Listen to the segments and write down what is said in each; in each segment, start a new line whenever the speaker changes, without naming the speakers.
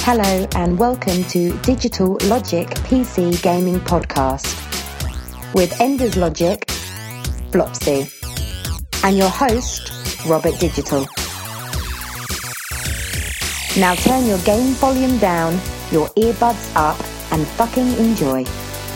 Hello and welcome to Digital Logic PC Gaming Podcast with Enders Logic, Flopsy, and your host, Robert Digital. Now turn your game volume down, your earbuds up, and fucking enjoy.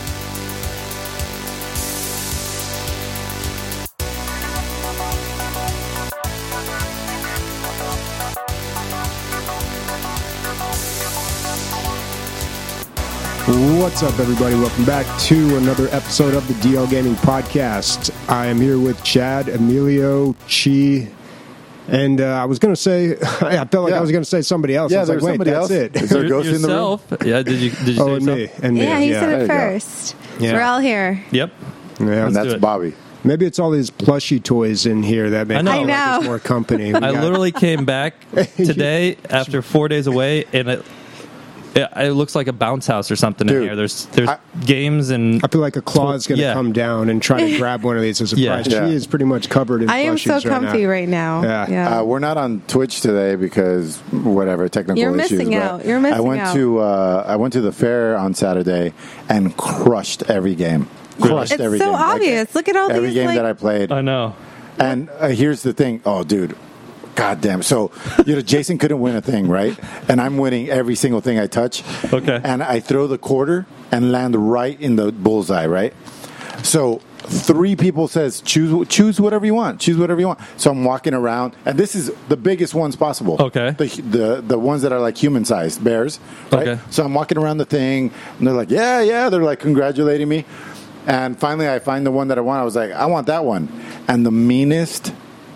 What's up, everybody? Welcome back to another episode of the DL Gaming Podcast. I am here with Chad, Emilio, Chi, and I was going to say, I felt like I was going to say somebody else.
Yeah,
I was like, wait, that's it.
Is there a ghost in the room?
Yeah, did you say
and me. And me.
Yeah, he said
There
it
you go.
first.
Yeah.
We're all here.
Yep.
Yeah,
And that's
do it.
Bobby.
maybe it's all these plushy toys in here that make
I know.
it feel
I
like
know.
there's more company. We
I
got-
literally came back today after 4 days away, and it looks like a bounce house or something in
Dude,
here. There's games and
I feel like a claw is going to
Yeah.
come down and try to grab one of these as a
Yeah.
prize.
Yeah.
She is pretty much covered in
I am so
plushies
comfy
now.
right now.
Yeah.
We're not on Twitch today because whatever technical
You're
issues.
missing
but
out. You're missing
I went
out.
to I went to the fair on Saturday and crushed every game. Crushed
It's
every
so
game. Like,
obvious. Look at all
every
these,
game
like-
that I played.
I know.
And here's the thing. Oh, dude. God damn. So, Jason couldn't win a thing, right? And I'm winning every single thing I touch.
Okay.
And I throw the quarter and land right in the bullseye, right? So, 3 people says, choose whatever you want. Choose whatever you want. So I'm walking around, and this is the biggest ones possible.
Okay.
The ones that are like human-sized bears, right?
Okay.
So I'm walking around the thing, and they're like, yeah. They're like congratulating me. And finally, I find the one that I want. I was like, I want that one. And the meanest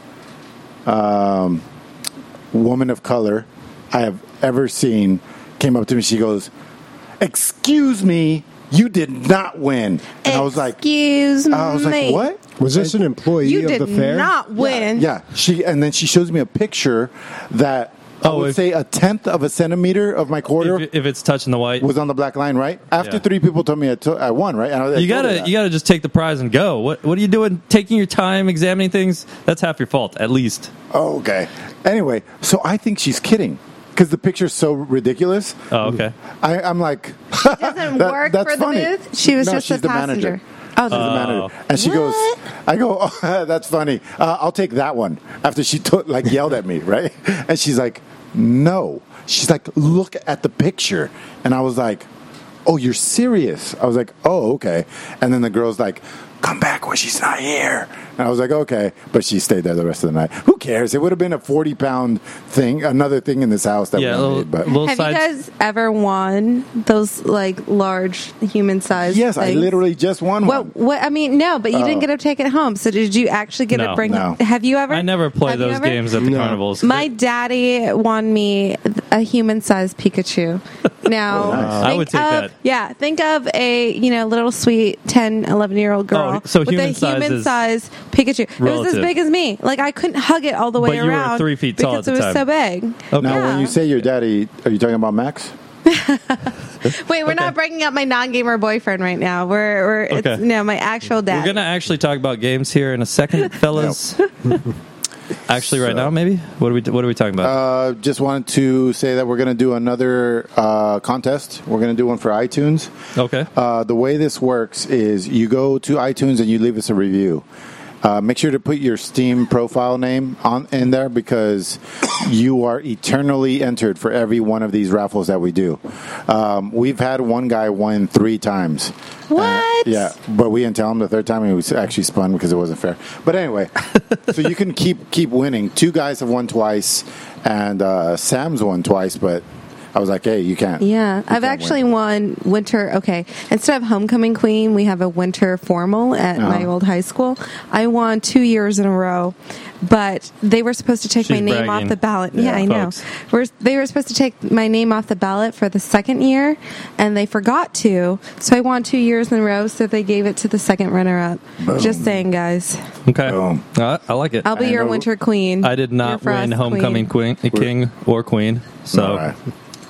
woman of color I have ever seen came up to me. She goes, "Excuse me, you did not win." And I was like,
Excuse me.
"What?"
Was this an employee
You
of
did
the fair?
not win.
Yeah. And then she shows me a picture that I
Oh,
would
if-
say a tenth of a centimeter of my quarter
If it's touching the white,
was on the black line, right? After
Yeah.
3 people told me I won, right? And I
you
told her that.
gotta just take the prize and go. What are you doing? Taking your time, examining things. That's half your fault, at least.
Oh, okay. Anyway, so I think she's kidding because the picture's so ridiculous.
Oh, okay.
I'm like,
Doesn't work
that's
for the
funny.
booth? She was
No,
just
she's
a
the
passenger.
manager.
Oh,
She's the manager. And she goes, I go, oh, that's funny. I'll take that one. After she yelled at me, right? And she's like, no. She's like, look at the picture. And I was like, oh, you're serious? I was like, oh, okay. And then the girl's like, come back when she's not here. And I was like, okay. But she stayed there the rest of the night. Who cares? It would have been a 40-pound thing, another thing in this house that
Yeah,
we made. But
little
Have you
sides.
guys ever won those like large human-sized
yes, I
things?
literally just won one.
What? I mean, no, but you didn't get to take it home. So did you actually get to
No.
bring
No.
it? Have you ever?
I never play
have you
those
ever?
games at the
No.
carnivals.
My daddy won me a human-sized Pikachu. Now,
I would take that.
Yeah, think of a little sweet 10, 11-year-old girl
Oh, so
with a
human size is
human-sized Pikachu. It was as
relative.
big as me. Like I couldn't hug it all the way
But you were
around
3 feet tall
because
at
it
the
was
time.
so big.
Okay.
Now,
Yeah.
when you say your daddy, are you talking about Max?
Wait, we're not breaking up my non-gamer boyfriend right now. We're
Okay.
it's my actual dad.
We're gonna actually talk about games here in a second, fellas. Actually, right now, maybe. What are we talking about?
Just wanted to say that we're going to do another contest. We're going to do one for iTunes.
Okay.
The way this works is you go to iTunes and you leave us a review. Make sure to put your Steam profile name in there because you are eternally entered for every one of these raffles that we do. We've had one guy win 3 times.
What?
Yeah, but we didn't tell him the 3rd time. He was actually spun because it wasn't fair. But anyway, so you can keep winning. 2 guys have won twice, and Sam's won twice, but I was like, hey, you can't.
Yeah,
You
I've
can't
actually
win.
won winter. Okay, instead of homecoming queen, we have a winter formal at my old high school. I won 2 years in a row, but they were supposed to take my
She's
name
bragging.
off the ballot.
Yeah,
Yeah, I know. They were supposed to take my name off the ballot for the 2nd year, and they forgot to. So I won 2 years in a row. So they gave it to the 2nd runner-up. Just saying, guys.
Okay.
Boom.
I like it.
I'll be
I
your
know-
winter queen.
I did not
Your frost
win homecoming king or queen, so
All right.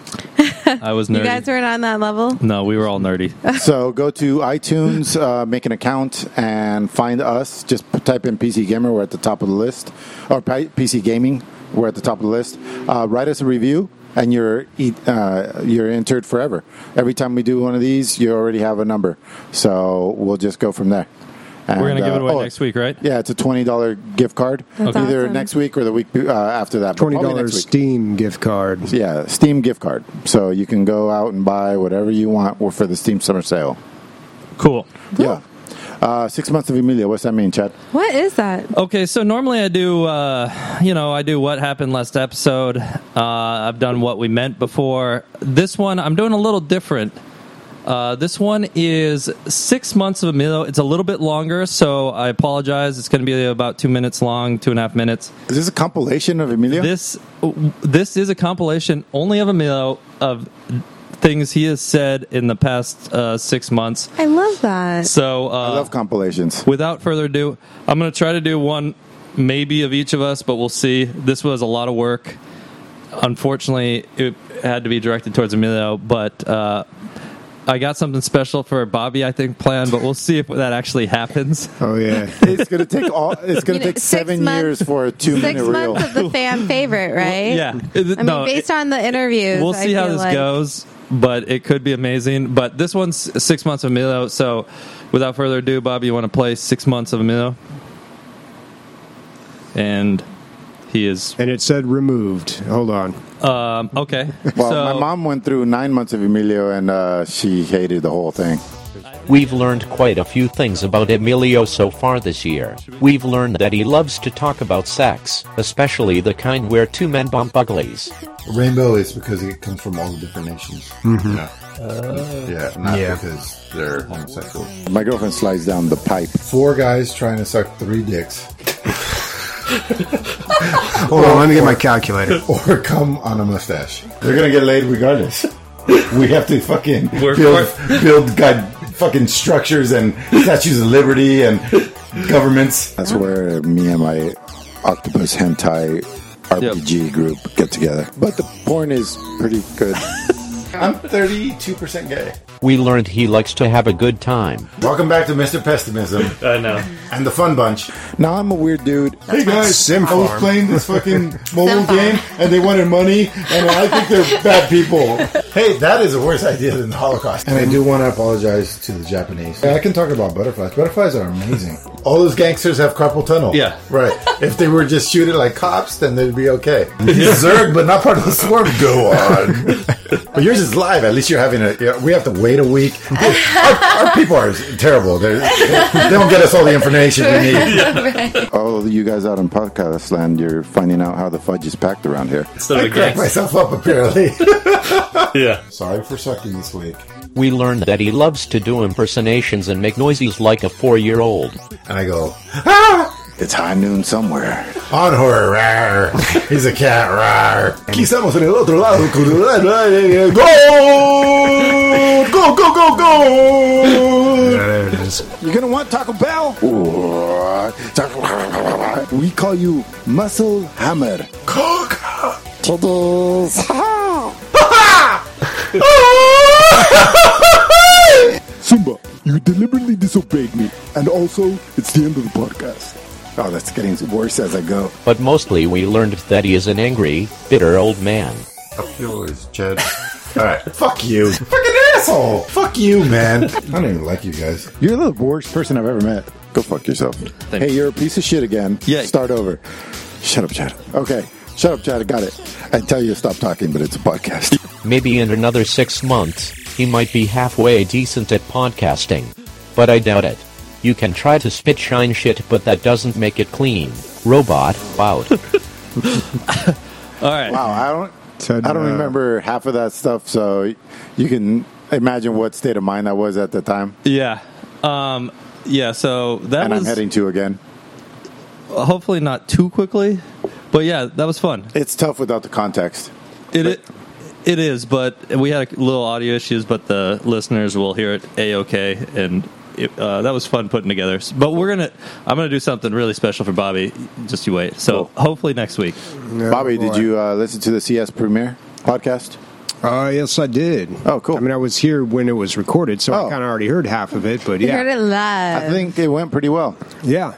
I was nerdy.
You guys weren't on that level.
No, we were all nerdy.
So go to iTunes, make an account, and find us. Just type in PC Gamer. We're at the top of the list. Or PC Gaming. We're at the top of the list. Write us a review. and you're entered forever. Every time we do one of these, you already have a number. So we'll just go from there. And,
we're going to give it away next week, right?
Yeah, it's a $20 gift card.
That's
Either
awesome.
next week or the week after that. but probably
$20
next week.
Steam gift card.
Yeah, Steam gift card. So you can go out and buy whatever you want for the Steam Summer Sale.
Cool.
Yeah. 6 months of Emilia. What's that mean, Chad?
What is that?
Okay, so normally I do, I do what happened last episode. I've done what we meant before. This one, I'm doing a little different. This one is 6 months of Emilio. It's a little bit longer, so I apologize. It's going to be about 2 minutes long, 2.5 minutes.
Is this a compilation of Emilio?
This is a compilation only of Emilio of things he has said in the past 6 months.
I love that.
So
I love compilations.
without further ado, I'm going to try to do one maybe of each of us, but we'll see. This was a lot of work. Unfortunately, it had to be directed towards Emilio, but I got something special for Bobby, I think, planned, but we'll see if that actually happens.
Oh, yeah.
It's going to take take
6
7
months-
years for a 2 minute
6
reel.
months of the fan favorite, right?
Yeah.
I mean, based on the interviews,
We'll
I
see how
feel
this
like-
goes, but it could be amazing. But this one's 6 months of Emilio, so without further ado, Bobby, you want to play 6 months of Emilio? And he is...
And it said removed. Hold on.
Okay.
Well,
so,
my mom went through 9 months of Emilio, and she hated the whole thing.
We've learned quite a few things about Emilio so far this year. We've learned that he loves to talk about sex, especially the kind where two men bump uglies.
Rainbow is because it comes from all the different nations.
Mm-hmm.
Not
Yeah.
because they're homosexual.
My girlfriend slides down the pipe.
4 guys trying to suck 3 dicks,
Hold on, let me get my calculator.
or come on a mustache. They're gonna get laid regardless. We have to fucking build fucking structures and statues of liberty and governments.
That's where me and my octopus hentai RPG group get together. But the porn is pretty good.
I'm 32% gay.
We learned he likes to have a good time.
Welcome back to Mr. Pessimism
I know.
and the Fun Bunch.
Now I'm a weird dude.
Hey guys,
Sim
I was
Farm.
playing this fucking mobile game and they wanted money and I think they're bad people. Hey, that is a worse idea than the Holocaust. And I do want to apologize to the Japanese. I can talk about butterflies. Butterflies are amazing. All those gangsters have carpal tunnel.
Yeah.
Right. If they were just shooting like cops, then they'd be okay. He's Zerg, but not part of the swarm. Go on. But yours is live. At least you're having we have to wait a week. Our people are terrible. They don't get us all the information we need.
All of you guys out in podcast land, you're finding out how the fudge is packed around here.
I cracked myself up, apparently.
Yeah.
Sorry for sucking this week.
We learned that he loves to do impersonations and make noises like a 4-year-old.
And I go,
It's high noon somewhere.
on her, rar. He's a cat, rar. Aquí estamos en el otro lado. Go! Go, go, go, go!
There it is.
You're gonna want Taco Bell? We call you Muscle Hammer.
Cook!
Simba, you deliberately disobeyed me. And also, it's the end of the podcast. Oh, that's getting worse as I go.
But mostly we learned that he is an angry, bitter old man.
Up yours, Chad. Alright. Fuck you. Fucking asshole! Fuck you, man. I don't even like you guys.
You're the worst person I've ever met. Go fuck yourself. Hey, you're a piece of shit again.
Yeah.
Start over. Shut up, Chad. Okay. Shut up, Chad. I got it. I tell you to stop talking, but it's a podcast.
Maybe in another 6 months, he might be halfway decent at podcasting. But I doubt it. You can try to spit shine shit, but that doesn't make it clean. Robot, out.
All right.
Wow, I don't remember half of that stuff, so you can imagine what state of mind I was at the time.
Yeah. So that
And
was
I'm heading to again.
hopefully not too quickly, but yeah, that was fun.
It's tough without the context.
It is, but we had a little audio issues, but the listeners will hear it a-okay, and that was fun putting together. But I'm gonna do something really special for Bobby. Just you wait. So hopefully next week.
Bobby, did you listen to the CS Premiere podcast?
Yes, I did.
Oh, cool.
I mean, I was here when it was recorded, so I
Oh.
kind of already heard half of it, but
You
yeah.
heard it live.
I think it went pretty well.
Yeah,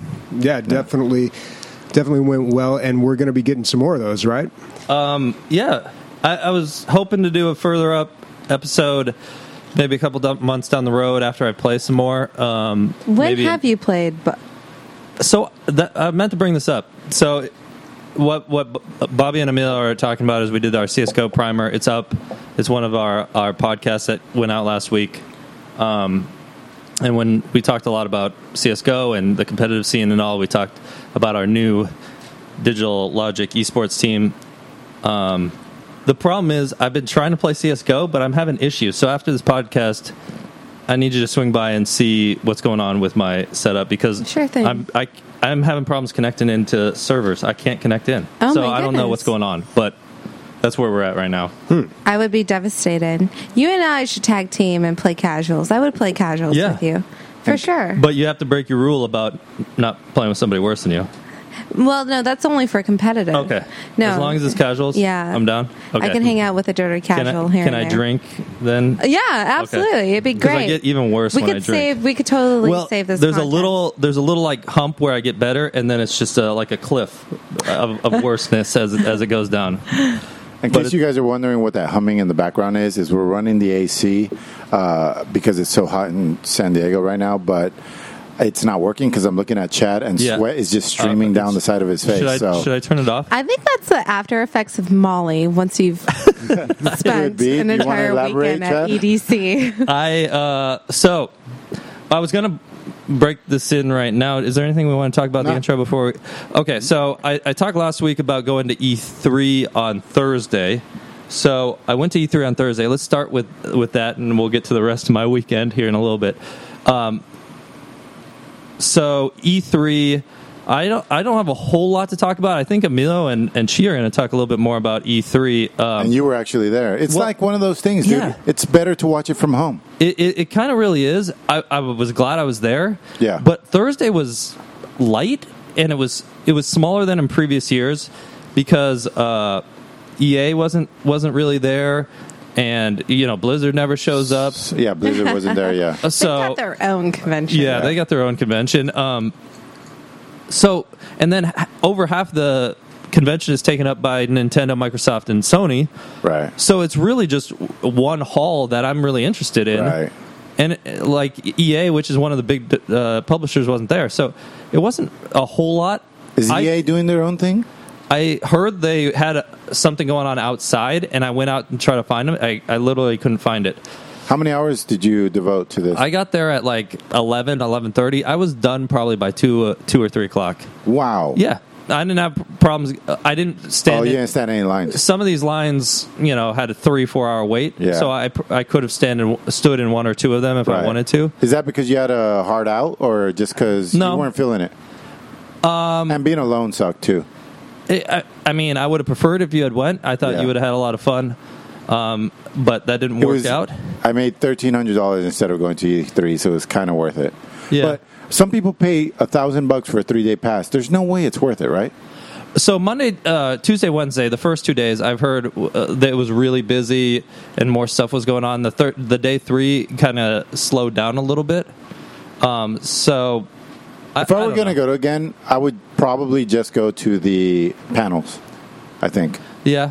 definitely went well, and we're going to be getting some more of those, right?
Yeah. I was hoping to do a further up episode, maybe a couple months down the road after I play some more.
When have you played?
So I meant to bring this up. So what Bobby and Emilio are talking about is we did our CSGO primer. It's up. It's one of our podcasts that went out last week. And when we talked a lot about CSGO and the competitive scene and all, we talked about our new Digital Logic esports team. The problem is I've been trying to play CSGO, but I'm having issues. So after this podcast, I need you to swing by and see what's going on with my setup because
sure thing.
I'm having problems connecting into servers. I can't connect in.
Oh,
so
my
I don't know what's going on, but that's where we're at right now.
I would be devastated. You and I should tag team and play casuals. I would play casuals with you. For sure.
But you have to break your rule about not playing with somebody worse than you.
Well, no, that's only for competitive.
Okay.
No.
As long as it's casuals, I'm down. Okay.
I can hang out with a dirty casual here
Can
and
I
there.
drink then?
Yeah, absolutely.
Okay.
It'd be
'Cause
great.
I get even worse when I drink.
We could totally save this
There's
content.
there's a little like hump where I get better, and then it's just like a cliff of worseness as it goes down.
In case you guys are wondering what that humming in the background is we're running the AC because it's so hot in San Diego right now, but it's not working because I'm looking at Chad and sweat is just streaming down the side of his face.
Should I turn it off?
I think that's the after effects of Molly once you've spent an entire weekend at EDC.
So I was going to break this in right now. Is there anything we want to talk about the intro before? Okay, so I talked last week about going to E3 on Thursday. So I went to E3 on Thursday. Let's start with that, and we'll get to the rest of my weekend here in a little bit. So E3, I don't have a whole lot to talk about. I think Emilio and Chi are going to talk a little bit more about E3.
And you were actually there. It's like one of those things, dude.
Yeah.
It's better to watch it from home.
It kind of really is. I was glad I was there.
Yeah.
But Thursday was light, and it was smaller than in previous years because EA wasn't really there. And, Blizzard never shows up.
Yeah, Blizzard wasn't there, yeah.
So, they got their own convention.
Yeah, they got their own convention. And then over half the convention is taken up by Nintendo, Microsoft, and Sony.
Right.
So it's really just one hall that I'm really interested in.
Right.
And like EA, which is one of the big publishers, wasn't there. So it wasn't a whole lot.
Is EA doing their own thing?
I heard they had something going on outside, and I went out and tried to find them. I literally couldn't find it.
How many hours did you devote to this?
I got there at like 11:30. I was done probably by 2 or 3 o'clock.
Wow.
Yeah. I didn't have problems. I didn't stand.
Oh, you didn't stand any lines.
Some of these lines, had a 3-4 hour wait.
Yeah.
So I could have stood in one or two of them if I wanted to.
Is that because you had a hard out, or just because you weren't feeling it? And being alone sucked too.
I would have preferred if you had went. I thought you would have had a lot of fun, but that didn't work out.
I made $1,300 instead of going to E3, so it was kind of worth it.
Yeah.
But some people pay $1,000 for a 3-day pass. There's no way it's worth it, right?
So Monday, Tuesday, Wednesday, the first 2 days, I've heard that it was really busy and more stuff was going on. The day 3 kind of slowed down a little bit. So
if I were going to go to again, I would probably just go to the panels, I think.
Yeah.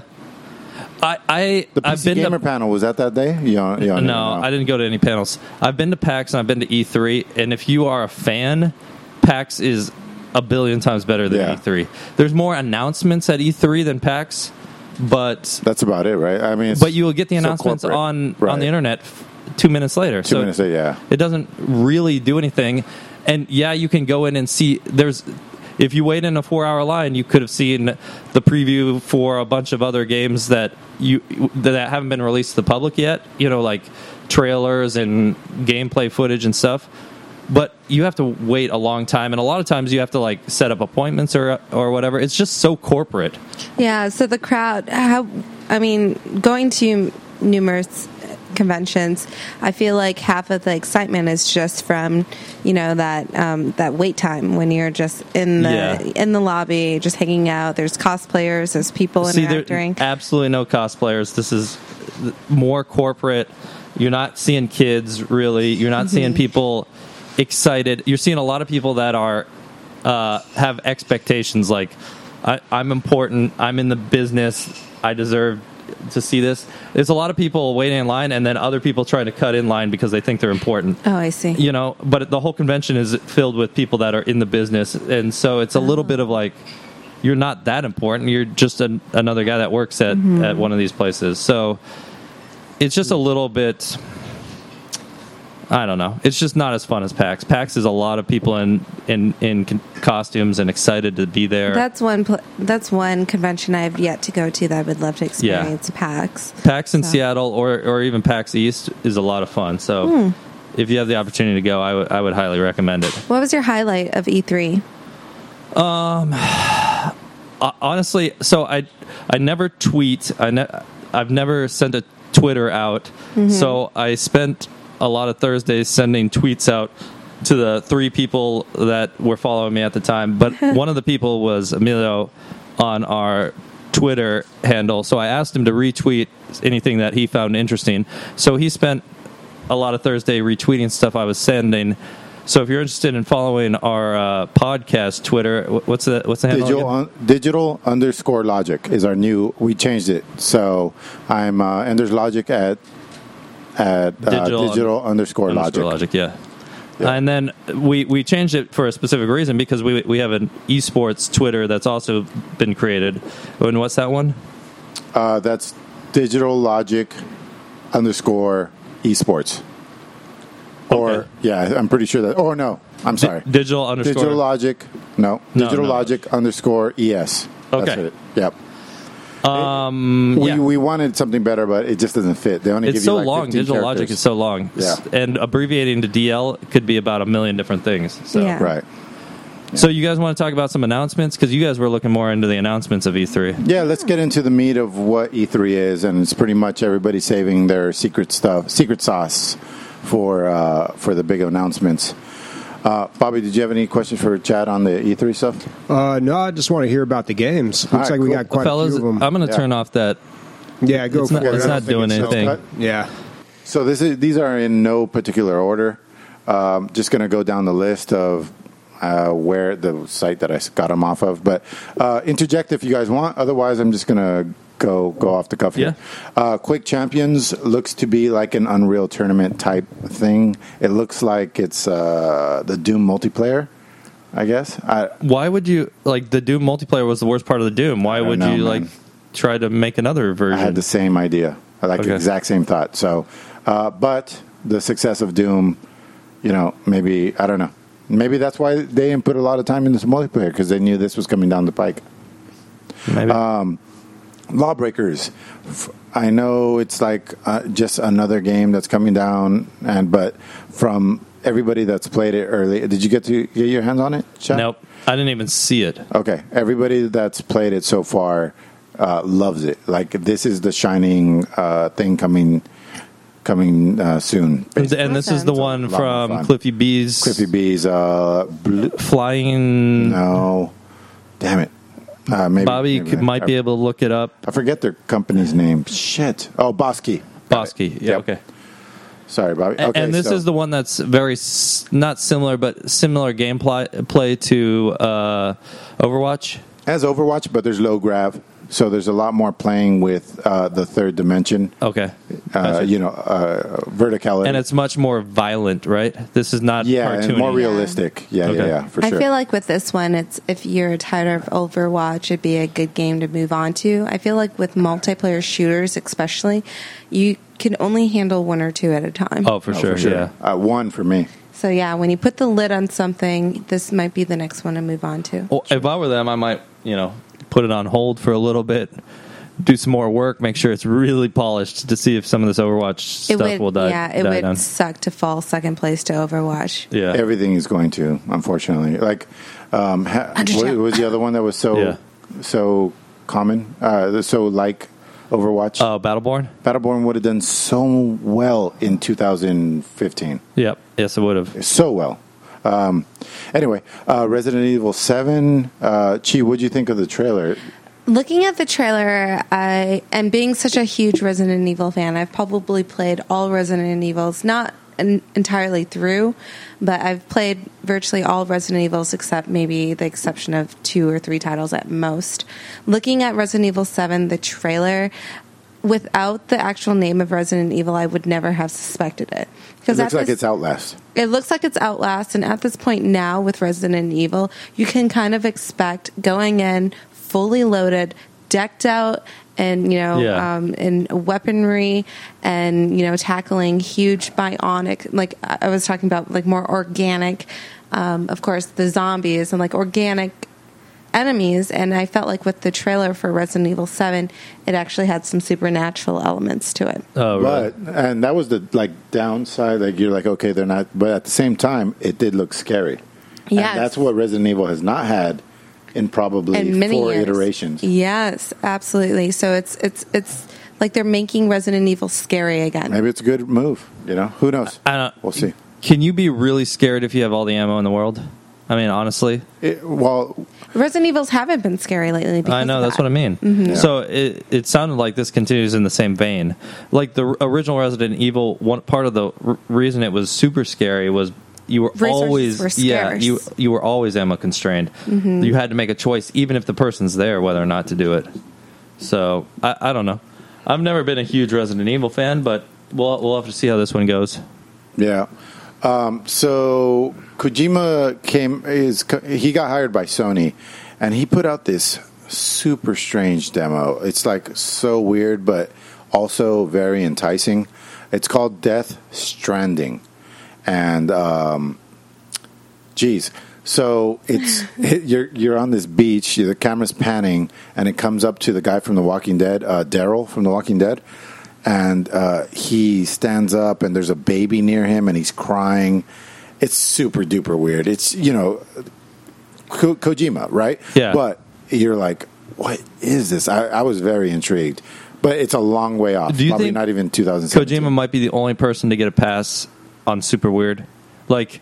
The PC Gamer panel, was that day?
No, I didn't go to any panels. I've been to PAX and I've been to E3, and if you are a fan, PAX is a billion times better than E3. There's more announcements at E3 than PAX, but
that's about it, right? I mean,
but you will get the announcements on the internet 2 minutes later.
2 minutes later, yeah.
It doesn't really do anything. And you can go in and see. If you wait in a 4-hour line, you could have seen the preview for a bunch of other games that haven't been released to the public yet. Like trailers and gameplay footage and stuff. But you have to wait a long time, and a lot of times you have to like set up appointments or whatever. It's just so corporate.
Yeah. So the crowd. Going to numerous conventions, I feel like half of the excitement is just from that wait time when you're just in the lobby just hanging out. There's cosplayers, there's people interacting.
Absolutely no cosplayers. This is more corporate. You're not seeing kids really. You're not seeing people excited. You're seeing a lot of people that are have expectations like I'm important, I'm in the business, I deserve to see this. There's a lot of people waiting in line, and then other people trying to cut in line because they think they're important.
Oh, I see.
You know, but the whole convention is filled with people that are in the business, and so it's a little bit of like, you're not that important. You're just another guy that works at one of these places. So it's just a little bit, I don't know. It's just not as fun as PAX. PAX is a lot of people in costumes and excited to be there.
That's one convention I've yet to go to that I would love to experience. PAX.
PAX in Seattle or even PAX East is a lot of fun. So if you have the opportunity to go, I would highly recommend it.
What was your highlight of E3?
Honestly, so I never tweet. I've never sent a Twitter out. So I spent a lot of Thursdays sending tweets out to the 3 people that were following me at the time. But one of the people was Emilio on our Twitter handle. So I asked him to retweet anything that he found interesting. So he spent a lot of Thursday retweeting stuff I was sending. So if you're interested in following our podcast Twitter, what's the handle?
Digital_logic is our new. We changed it. So I'm Enders Logic at digital_logic.
Yeah. And then we changed it for a specific reason because we have an esports Twitter that's also been created. And what's that one?
That's digital_logic_esports. Or, yeah, I'm pretty sure that. Oh, no. I'm sorry.
Digital
logic. No. Digital logic_es.
Okay.
That's it. Yep. We wanted something better, but it just doesn't fit. They only give you
so
like
long.
15
Digital
characters.
logic is so long.
Yeah.
And abbreviating to DL could be about a million different things. So.
Yeah.
Right.
So you guys want to talk about some announcements? Because you guys were looking more into the announcements of E3.
Yeah, let's get into the meat of what E3 is, and it's pretty much everybody saving their secret sauce for the big announcements. Bobby, did you have any questions for Chad on the E3 stuff?
No, I just want to hear about the games. Looks like we got quite
Fellas,
a few of them.
I'm going to turn off that.
Yeah, go for it.
It's not doing anything.
Yeah.
So these are in no particular order. Just going to go down the list of where the site that I got them off of. But interject if you guys want. Otherwise, I'm just going to go off the cuff here. Quake Champions looks to be like an Unreal Tournament type thing. It looks like it's the Doom multiplayer, I guess.
Why would you, like, the Doom multiplayer was the worst part of the Doom. Why would you, like, try to make another version?
I had the same idea. The exact same thought. So, but the success of Doom, maybe, I don't know. Maybe that's why they didn't put a lot of time in this multiplayer, because they knew this was coming down the pike.
Maybe.
Lawbreakers. I know it's like just another game that's coming down, but from everybody that's played it early, did you get your hands on it, Chad?
Nope. I didn't even see it.
Okay. Everybody that's played it so far loves it. Like, this is the shining thing coming soon. Basically.
And this is the one from Cliffy B's. Flying.
No. Damn it. Maybe
might be able to look it up.
I forget their company's name. Shit. Oh, Bosky.
Bosky. Yeah. Yep. Okay.
Sorry, Bobby. Okay,
and this is the one that's very not similar, but similar gameplay to Overwatch.
As Overwatch, but there's low grav. So there's a lot more playing with the third dimension.
Okay.
Verticality.
And it's much more violent, right? This is not cartoony.
And more realistic. Yeah, for sure.
I feel like with this one, it's if you're tired of Overwatch, it'd be a good game to move on to. I feel like with multiplayer shooters especially, you can only handle one or two at a time.
Oh, for sure. Yeah.
One for me.
So, yeah, when you put the lid on something, this might be the next one to move on to.
Well, if I were them, I might, put it on hold for a little bit, do some more work, make sure it's really polished to see if some of this Overwatch stuff will die.
Yeah, it would suck to fall second place to Overwatch.
Yeah,
everything is going to, unfortunately. Like, what was the other one that was so common? So like Overwatch.
Battleborn.
Battleborn would have done so well in 2015.
Yep. Yes, it would have.
So well. Anyway, Resident Evil 7. Chi, what'd you think of the trailer?
Looking at the trailer, and being such a huge Resident Evil fan, I've probably played all Resident Evils, not entirely through, but I've played virtually all Resident Evils except maybe the exception of 2 or 3 titles at most. Looking at Resident Evil 7, the trailer, without the actual name of Resident Evil, I would never have suspected it.
It looks like it's Outlast.
It looks like it's Outlast, and at this point now with Resident Evil, you can kind of expect going in fully loaded, decked out, and in weaponry, and tackling huge bionic, like I was talking about, like more organic, of course the zombies and like organic enemies. And I felt like with the trailer for Resident Evil 7, it actually had some supernatural elements to it.
Oh, right.
And that was the downside. Like you're like, okay, they're not, but at the same time, it did look scary.
Yes.
And that's what Resident Evil has not had in probably
many
4
years.
iterations.
Yes, absolutely. So it's like they're making Resident Evil scary again.
Maybe it's a good move. Who knows? We'll see.
Can you be really scared if you have all the ammo in the world? I mean, honestly.
Resident Evils haven't been scary lately.
I know, that's what I mean.
Mm-hmm.
Yeah.
So it sounded like this continues in the same vein. Like the original Resident Evil, one part of the reason it was super scary was you were always you were always ammo constrained. Mm-hmm. You had to make a choice, even if the person's there, whether or not to do it. So I don't know. I've never been a huge Resident Evil fan, but we'll have to see how this one goes.
Yeah. So Kojima he got hired by Sony, and he put out this super strange demo. It's like so weird, but also very enticing. It's called Death Stranding. And, so you're on this beach, the camera's panning, and it comes up to the guy from The Walking Dead, Daryl from The Walking Dead. And he stands up, and there's a baby near him, and he's crying. It's super duper weird. It's, Kojima, right?
Yeah.
But you're like, what is this? I was very intrigued. But it's a long way off.
Do you
Probably
think
not even 2017.
Kojima might be the only person to get a pass on super weird? Like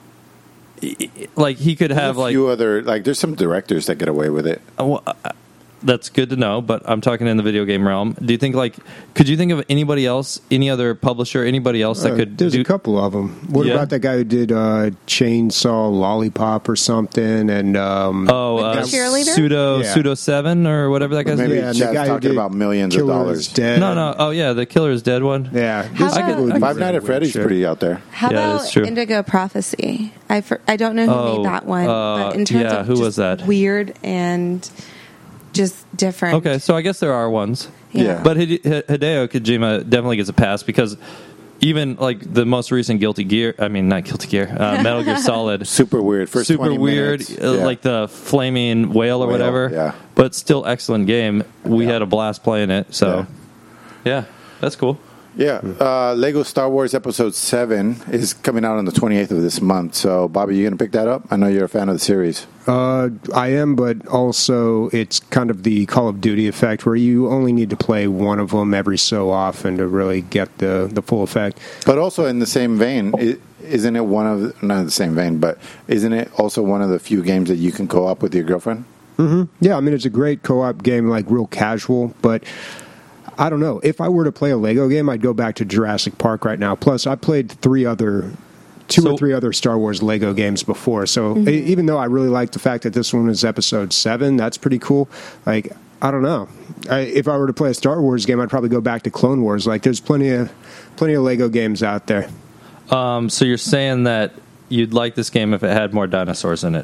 he could have
a few other, there's some directors that get away with it.
That's good to know, but I'm talking in the video game realm. Do you think, could you think of anybody else, any other publisher, anybody else that could
There's a couple of them. What about that guy who did Chainsaw Lollipop or something? And
the cheerleader?
Pseudo 7 or whatever that guy's name
Maybe
is?
Chad's talking about millions of dollars.
Dead.
No. Oh, yeah, the Killer's Dead one.
Yeah.
Five Nights at Freddy's pretty out there.
How about Indigo Prophecy? I don't know who made that one, but in terms of
who
just
was that?
Weird and just different.
Okay, so I guess there are ones.
Yeah.
But Hideo Kojima definitely gets a pass because even the most recent Metal Gear Solid.
Super weird. First
super
20
weird,
minutes.
like the flaming whale or whatever.
Yeah.
But still excellent game. We had a blast playing it. So, yeah that's cool.
Yeah. Lego Star Wars Episode 7 is coming out on the 28th of this month. So, Bobby, you going to pick that up? I know you're a fan of the series.
I am, but also it's kind of the Call of Duty effect where you only need to play one of them every so often to really get the full effect.
But also in the same vein, isn't it not the same vein, but isn't it also one of the few games that you can co-op with your girlfriend?
Mm-hmm. Yeah, I mean, it's a great co-op game, real casual, but I don't know. If I were to play a Lego game, I'd go back to Jurassic Park right now. Plus, I played two or three other Star Wars Lego games before. So even though I really like the fact that this one is Episode 7, that's pretty cool. I don't know. If I were to play a Star Wars game, I'd probably go back to Clone Wars. There's plenty of Lego games out there.
So you're saying that you'd like this game if it had more dinosaurs in it.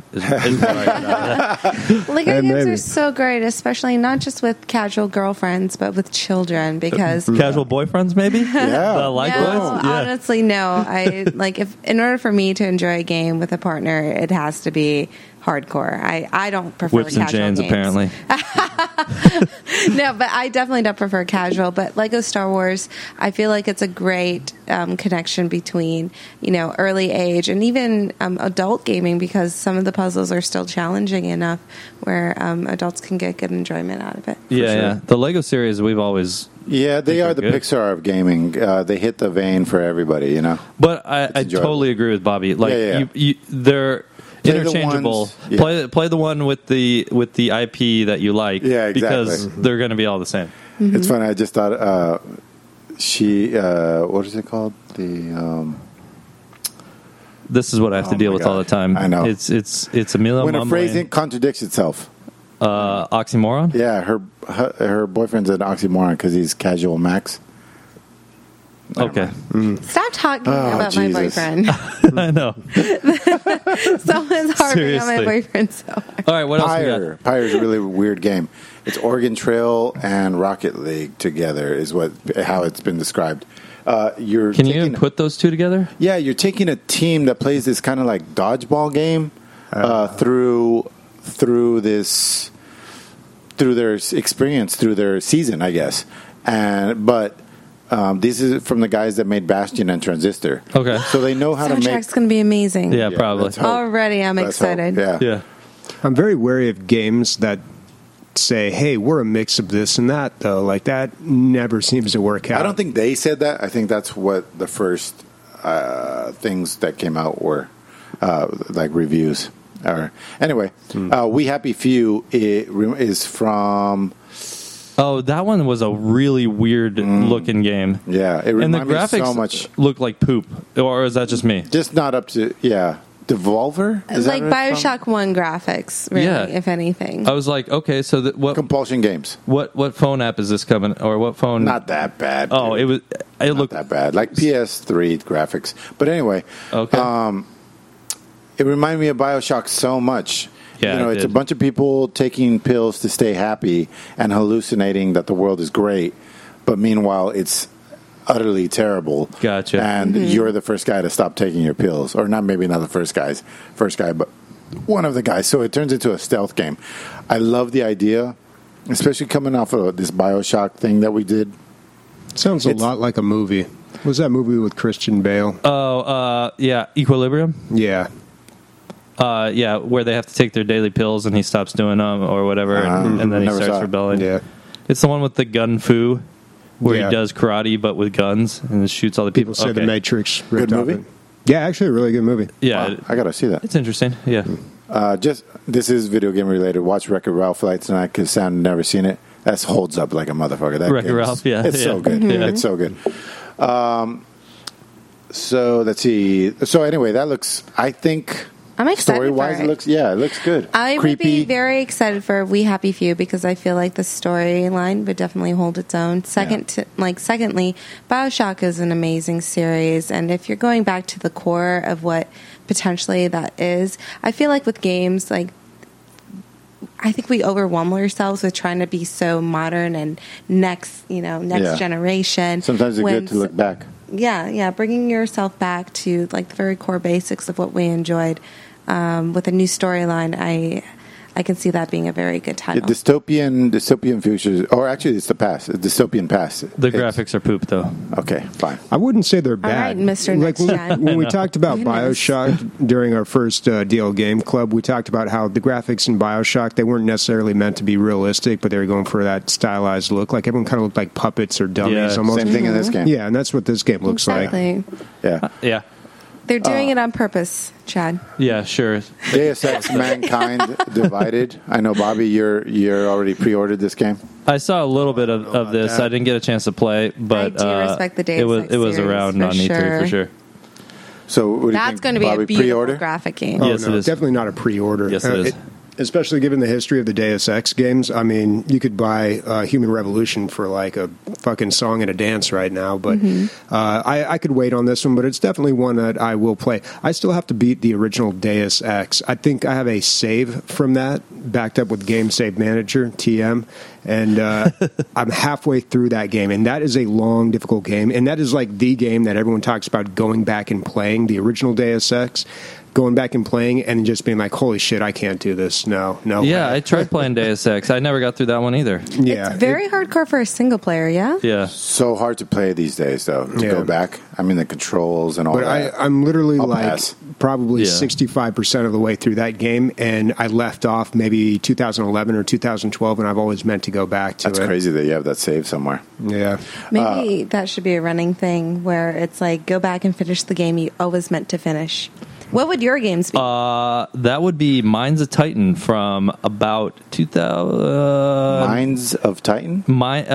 Lego games are so great, especially not just with casual girlfriends, but with children, because
casual boyfriends, maybe.
Yeah.
Honestly, no. If in order for me to enjoy a game with a partner, it has to be hardcore. I don't prefer
Whips and
casual
chains,
games.
apparently.
No, but I definitely don't prefer casual. But Lego Star Wars, I feel like it's a great connection between early age and even adult gaming, because some of the puzzles are still challenging enough where adults can get good enjoyment out of it.
Yeah. The Lego series, we've always.
Yeah, they are the
good.
Pixar of gaming. They hit the vein for everybody,
But I totally agree with Bobby. They're interchangeable. Play the one with the IP that you like.
Yeah, exactly.
Because they're going to be all the same.
Mm-hmm.
It's funny. I just thought what is it called?
This is what I have to deal with all the time.
I know.
It's Emilio
when a
mumbling.
phrase contradicts itself.
Oxymoron?
Yeah, her boyfriend's an oxymoron because he's casual Max.
Okay.
Stop talking about my
Jesus.
boyfriend.
I know.
Someone's harping on
Seriously.
my boyfriend so hard.
All right, what else we got?
Pyre is a really weird game. It's Oregon Trail and Rocket League together is how it's been described.
Can you even put those two together?
Yeah, you're taking a team that plays this kind of like dodgeball game through their experience, through their season, I guess. But this is from the guys that made Bastion and Transistor.
Okay.
So they know how to make.
Soundtrack's going to be amazing.
Yeah, probably.
let's hope.
Already, I'm
Let's hope.
excited.
Yeah.
Yeah.
I'm very wary of games that say, hey, we're a mix of this and that, though. Like, that never seems to work out.
I don't think they said that. I think that's what the first things that came out were, like reviews. Anyway, We Happy Few is from.
Oh, that one was a really weird looking game.
Yeah, it
And the
reminded me
graphics
so much.
look like poop. Or is that just me?
Just not up to Devolver? Is
Like
that what it's
Bioshock 1 graphics, really,
Yeah.
if anything.
I was like, okay, so
from? Compulsion Games.
what phone app is this coming? Or what phone?
Not that bad.
Oh,
dude.
it
Not
looked
that bad. Like PS3 graphics. But anyway,
okay.
it reminded me of Bioshock so much.
Yeah, it
it's a
did.
bunch of people taking pills to stay happy and hallucinating that the world is great, but meanwhile it's utterly terrible.
Gotcha.
And you're the first guy to stop taking your pills, or maybe not the first guy, but one of the guys. So it turns into a stealth game. I love the idea, especially coming off of this Bioshock thing that we did.
Sounds a lot like a movie. What was that movie with Christian Bale?
Yeah, Equilibrium.
Yeah.
Yeah, where they have to take their daily pills and he stops doing them or whatever, and then he
never saw
starts
it.
rebelling.
Yeah.
It's the one with the gun fu, where
Yeah.
he does karate but with guns and shoots all the people.
People say The Matrix.
Good
ripped off
movie?
it. Yeah, actually, a really good movie.
Yeah,
Wow, I gotta see that.
it's interesting. Yeah,
This is video game related. Watch Wreck-It Ralph Light tonight because Sam never seen it. That holds up like a motherfucker. That
Wreck-It
game's-
Ralph, yeah,
it's so
yeah.
good.
Yeah.
It's so good. So let's see. So anyway, that looks. I think
I'm excited
story wise,
for
it looks good.
I would
Creepy.
be very excited for We Happy Few because I feel like the storyline would definitely hold its own. Secondly, BioShock is an amazing series, and if you're going back to the core of what potentially that is, I feel like with games, like I think we overwhelm ourselves with trying to be so modern and next
Yeah.
generation.
Sometimes it's
when
good to look back.
Yeah, bringing yourself back to like the very core basics of what we enjoyed with a new storyline. I can see that being a very good
Yeah,
title.
dystopian futures, or actually, it's the past. It's dystopian past.
the graphics are poop though.
Okay, fine.
I wouldn't say they're bad.
right, Mr.
Like when,
Next Gen.
when we talked about
Goodness.
Bioshock during our first DL Game Club, we talked about how the graphics in Bioshock, they weren't necessarily meant to be realistic, but they were going for that stylized look. Like everyone kind of looked like puppets or dummies
Yeah,
almost.
Same thing in this game.
Yeah, and that's what this game looks like.
Exactly.
Yeah.
Yeah,
They're doing it on purpose, Chad.
yeah, sure.
Deus Ex Mankind Divided. I know, Bobby, you're already pre-ordered this game.
I saw a little bit of this.
that.
I didn't get a chance to play, but
I do respect the Deus
it was
Ex
it was
series,
around
for
on E3 for
sure.
sure.
So what do you
That's
think,
going to be
Bobby,
a beautiful
pre-order?
graphic game.
Oh,
Yes,
no,
it is.
definitely not a pre-order.
Yes, it is.
Especially given the history of the Deus Ex games. I mean, you could buy Human Revolution for like a fucking song and a dance right now, but I could wait on this one, but it's definitely one that I will play. I still have to beat the original Deus Ex. I think I have a save from that, backed up with Game Save Manager, TM, and I'm halfway through that game, and that is a long, difficult game, and that is like the game that everyone talks about going back and playing, the original Deus Ex. Going back and playing and just being like, holy shit, I can't do this. No.
Yeah,
way.
I tried playing Deus Ex. I never got through that one either.
Yeah.
It's very hardcore for a single player, yeah?
Yeah,
So hard to play these days, though, to
Yeah.
go back. I mean, the controls and all
But
that.
I'm literally
I'll
like
pass.
probably
Yeah.
65% of the way through that game, and I left off maybe 2011 or 2012, and I've always meant to go back to
That's
it.
crazy that you have that save somewhere.
Yeah.
Maybe that should be a running thing where it's like go back and finish the game you always meant to finish. What would your games be?
that would be Minds of Titan from about 2000.
Minds of Titan?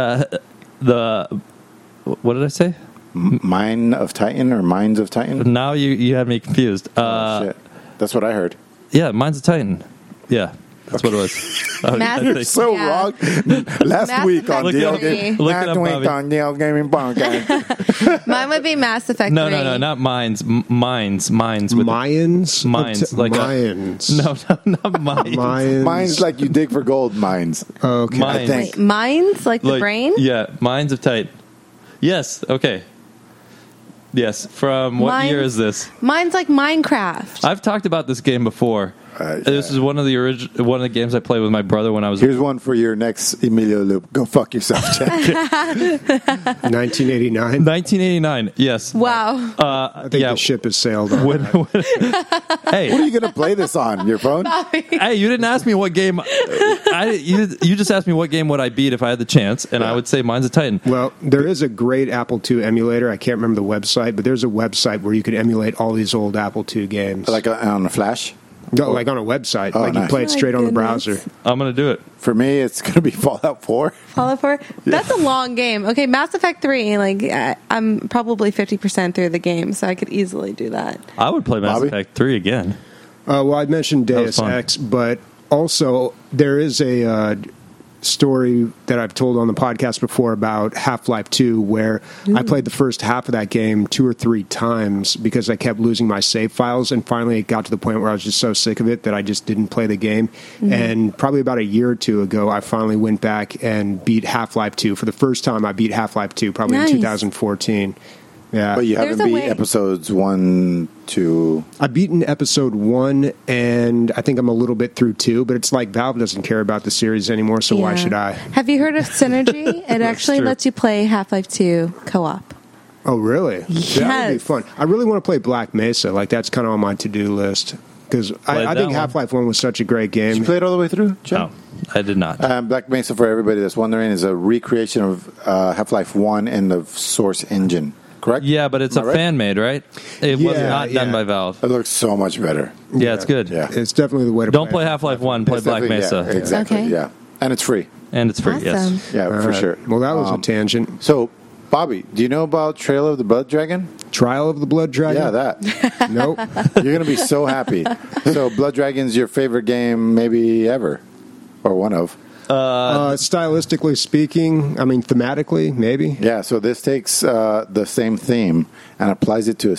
The what did I say?
Mine of Titan or Minds of Titan?
Now you had me confused.
Oh, shit. That's what I heard.
Yeah, Minds of Titan. Yeah. That's what it was.
Mass-
I think.
So
Yeah.
wrong. Last
Mass
week on
Effect
DL
three.
Gaming.
Look it
Last
up,
week
Bobby.
on DL Gaming Podcast.
Mine would be Mass Effect 3.
No, not mines. Mines. With
Mayans?
Mines, like a-
Mayans.
No, not mines.
Mayans.
Mine's like you dig for gold mines.
Okay.
Mines.
I think.
Wait, minds? Like the brain?
Yeah, Mines of Titan. Yes. Okay. Yes. From what
Mines-
year is this?
Mine's like Minecraft.
I've talked about this game before. This
yeah.
is one of the one of the games I played with my brother when I was.
Here's one for your next Emilio loop. Go fuck yourself, Jack.
1989.
1989. Yes.
Wow.
I think
yeah.
the ship has sailed on.
Hey,
What are you going to play this on? Your phone?
hey! You didn't ask me what game. You just asked me what game would I beat if I had the chance, and I would say Mines of Titan.
Well, there is a great Apple II emulator. I can't remember the website, but there's a website where you could emulate all these old Apple II games.
Like on a flash?
No, like on a website.
Oh,
like you
nice.
play it straight on the
goodness.
browser.
I'm gonna do it.
For me, it's going to be Fallout 4.
Fallout 4? That's a long game. Okay, Mass Effect 3, like, I'm probably 50% through the game, so I could easily do that.
I would play Mass
Bobby?
Effect 3 again.
Well, I mentioned
That was
Deus
fun.
Ex, but also there is a story that I've told on the podcast before about Half-Life 2 where I played the first half of that game 2 or 3 times because I kept losing my save files, and finally it got to the point where I was just so sick of it that I just didn't play the game. And probably about a year or two ago, I finally went back and beat Half-Life 2. For the first time, I beat Half-Life 2 probably
Nice.
in 2014. Yeah.
But you
There's
haven't
a
beat
way-
episodes 1, 2.
I've beaten episode 1, and I think I'm a little bit through 2, but it's like Valve doesn't care about the series anymore, so why
Yeah.
should I?
Have you heard of Synergy? It actually
true.
lets you play Half-Life 2 co-op.
Oh, really? That would be
Yes.
fun. I really want to play Black Mesa. Like, that's kind of on my to-do list. Because
Played
I
that
think
one.
Half-Life 1 was such a great
Did
game.
you play it all the way through, Jack?
No, I did not.
Black Mesa, for everybody that's wondering, is a recreation of Half-Life 1 in the Source engine, correct?
Yeah, but it's
Am
a
I right?
fan made, right? It was
Yeah,
not done
yeah.
by Valve.
It looks so much better.
Yeah, it's good.
Yeah.
It's definitely the way to
Don't
play
play
it.
Half-Life 1, play
It's
Black
definitely-
Mesa.
Yeah, exactly,
Okay.
yeah. And it's free.
And it's free,
Awesome.
yes.
Yeah,
All
for
right.
sure.
Well, that was a tangent.
So, Bobby, do you know about Trail of the Blood Dragon?
Trial of the Blood Dragon?
Yeah, that.
Nope.
You're going to be so happy. So, Blood Dragon's your favorite game maybe ever, or one of.
Stylistically speaking, I mean, thematically, maybe.
Yeah, so this takes the same theme and applies it to a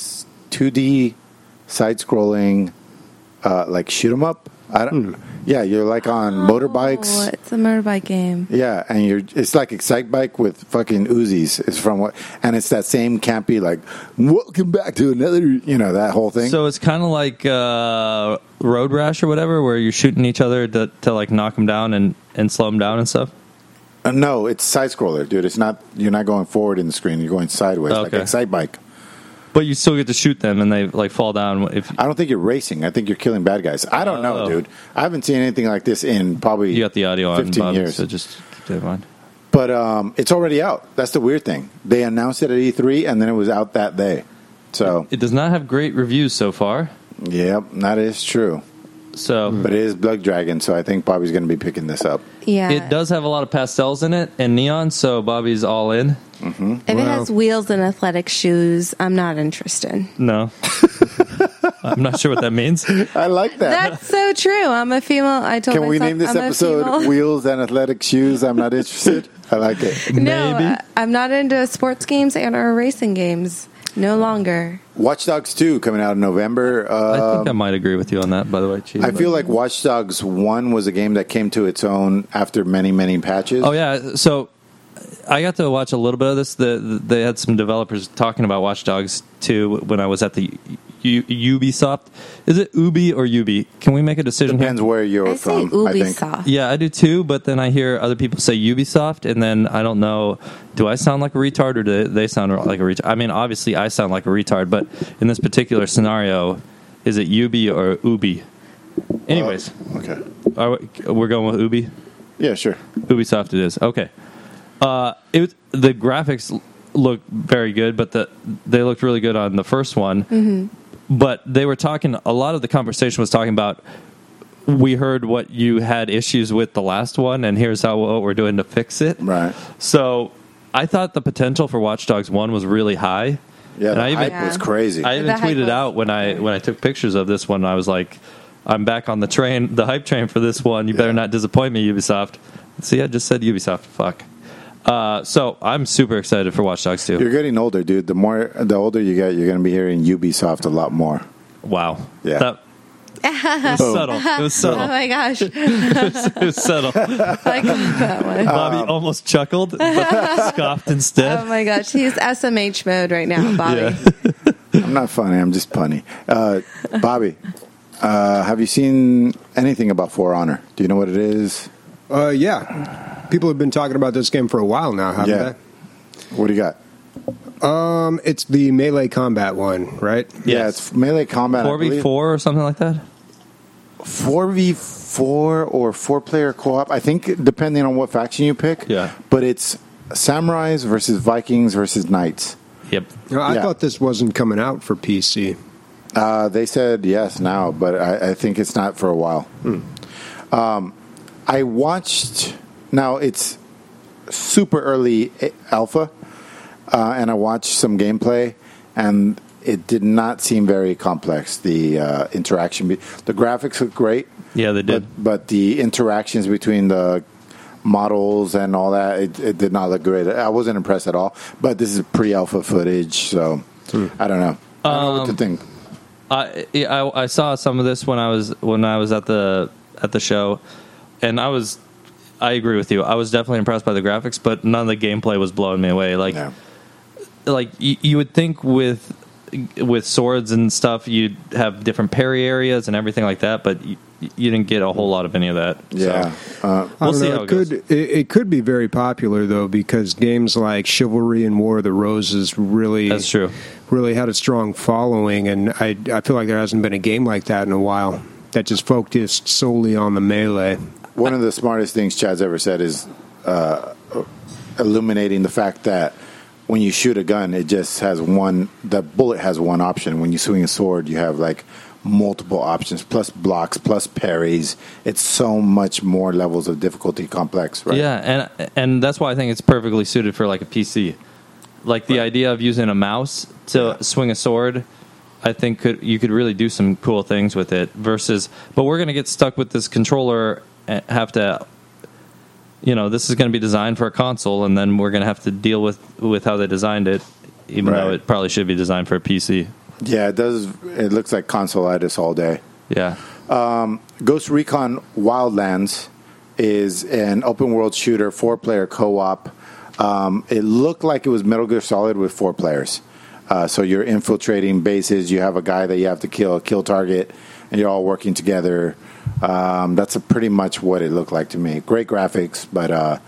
2D side-scrolling, like shoot 'em up. I don't. Yeah, you're like on motorbikes.
Oh, it's a motorbike game.
Yeah, and it's like Excite Bike with fucking Uzis. It's from what, and it's that same campy like, welcome back to another, that whole thing.
So it's kind of like Road Rash or whatever, where you're shooting each other to like knock them down and slow them down and stuff.
No, it's side scroller, dude. It's not. You're not going forward in the screen. You're going sideways, like
Okay.
Excite Bike.
But you still get to shoot them, and they like fall down. If
I don't think you're racing. I think you're killing bad guys. I don't know, dude. I haven't seen anything like this in probably
you got the audio on,
15
Bobby,
years.
so just keep that in mind.
But it's already out. That's the weird thing. They announced it at E3, and then it was out that day. So,
It does not have great reviews so far.
yep, that is true.
So
But it is Blood Dragon, so I think Bobby's going to be picking this up.
Yeah.
it does have a lot of pastels in it and neon. So Bobby's all in.
If it has wheels and athletic shoes, I'm not interested.
No, I'm not sure what that means.
I like that.
That's so true. I'm a female. I told
Can we
myself
name this
I'm a
episode
female.
Wheels and Athletic Shoes? I'm not interested. I like it.
No,
Maybe.
I'm not into sports games and or racing games. No longer.
Watch Dogs 2 coming out in November.
I think I might agree with you on that. By the way, Chief.
I feel like Watch Dogs 1 was a game that came to its own after many, many patches.
Oh yeah, so I got to watch a little bit of this. They had some developers talking about Watch Dogs 2 when I was at the Ubisoft. Is it Ubi or Ubi? Can we make a decision
Depends
here?
where you're
I say
from, I think.
Ubisoft.
Yeah, I do too, but then I hear other people say Ubisoft, and then I don't know, do I sound like a retard or do they sound like a retard? I mean, obviously I sound like a retard, but in this particular scenario, is it Ubi or Ubi? Anyways,
Okay.
we're going with Ubi?
Yeah, sure.
Ubisoft it is. Okay. The graphics look very good, but they looked really good on the first one. Mm-hmm. But they were talking, a lot of the conversation was talking about, we heard what you had issues with the last one, and here's what we're doing to fix it.
Right.
So I thought the potential for Watch Dogs 1 was really high.
Yeah,
And
the
I even-
hype was crazy.
I even
The hype
tweeted
was
out when I took pictures of this one, I was like, I'm back on the train, the hype train for this one. You better not disappoint me, Ubisoft. See, I just said Ubisoft. Fuck. So I'm super excited for Watch Dogs 2.
You're getting older, dude. The older you get, you're going to be hearing Ubisoft a lot more.
Wow.
Yeah.
It was subtle. It was subtle.
Oh my gosh.
It was subtle.
I got that one.
Bobby almost chuckled, but scoffed instead.
Oh my gosh. He's SMH mode right now, Bobby.
Yeah.
I'm not funny. I'm just punny. Bobby, have you seen anything about For Honor? Do you know what it is?
Yeah. People have been talking about this game for a while now, haven't
Yeah. What do you got?
they? It's the melee combat one, right?
Yeah, it's melee combat.
4v4 or something like that?
4v4 or 4-player co-op. I think depending on what faction you pick.
Yeah.
But it's samurais versus Vikings versus knights.
Yep.
I
Yeah.
thought this wasn't coming out for PC.
They said yes now, but I think it's not for a while. I watched. Now it's super early alpha, and I watched some gameplay, and it did not seem very complex. The interaction, the graphics look great.
Yeah, they did.
But the interactions between the models and all that, it did not look great. I wasn't impressed at all. But this is pre-alpha footage, so I don't know. I don't know what to think.
I saw some of this when I was at the show, and I agree with you. I was definitely impressed by the graphics, but none of the gameplay was blowing me away. Like you would think with swords and stuff, you'd have different parry areas and everything like that, but you didn't get a whole lot of any of that.
Yeah.
We'll see how it goes.
It could be very popular though, because games like Chivalry and War of the Roses really
That's true.
really had a strong following, and I feel like there hasn't been a game like that in a while that just focused solely on the melee.
One of the smartest things Chad's ever said is illuminating the fact that when you shoot a gun, it just has the bullet has one option. When you swing a sword, you have like multiple options, plus blocks, plus parries. It's so much more levels of difficulty complex, right?
Yeah, and that's why I think it's perfectly suited for like a PC. Like the idea of using a mouse to swing a sword, I think you could really do some cool things with it. But we're going to get stuck with this controller and have to, this is going to be designed for a console, and then we're going to have to deal with how they designed it, even though it probably should be designed for a PC.
Yeah, it does. It looks like console-itis all day.
Yeah.
Ghost Recon Wildlands is an open-world shooter, 4-player co-op. It looked like it was Metal Gear Solid with 4 players. So you're infiltrating bases. You have a guy that you have to kill, a kill target, and you're all working together. That's pretty much what it looked like to me. Great graphics, but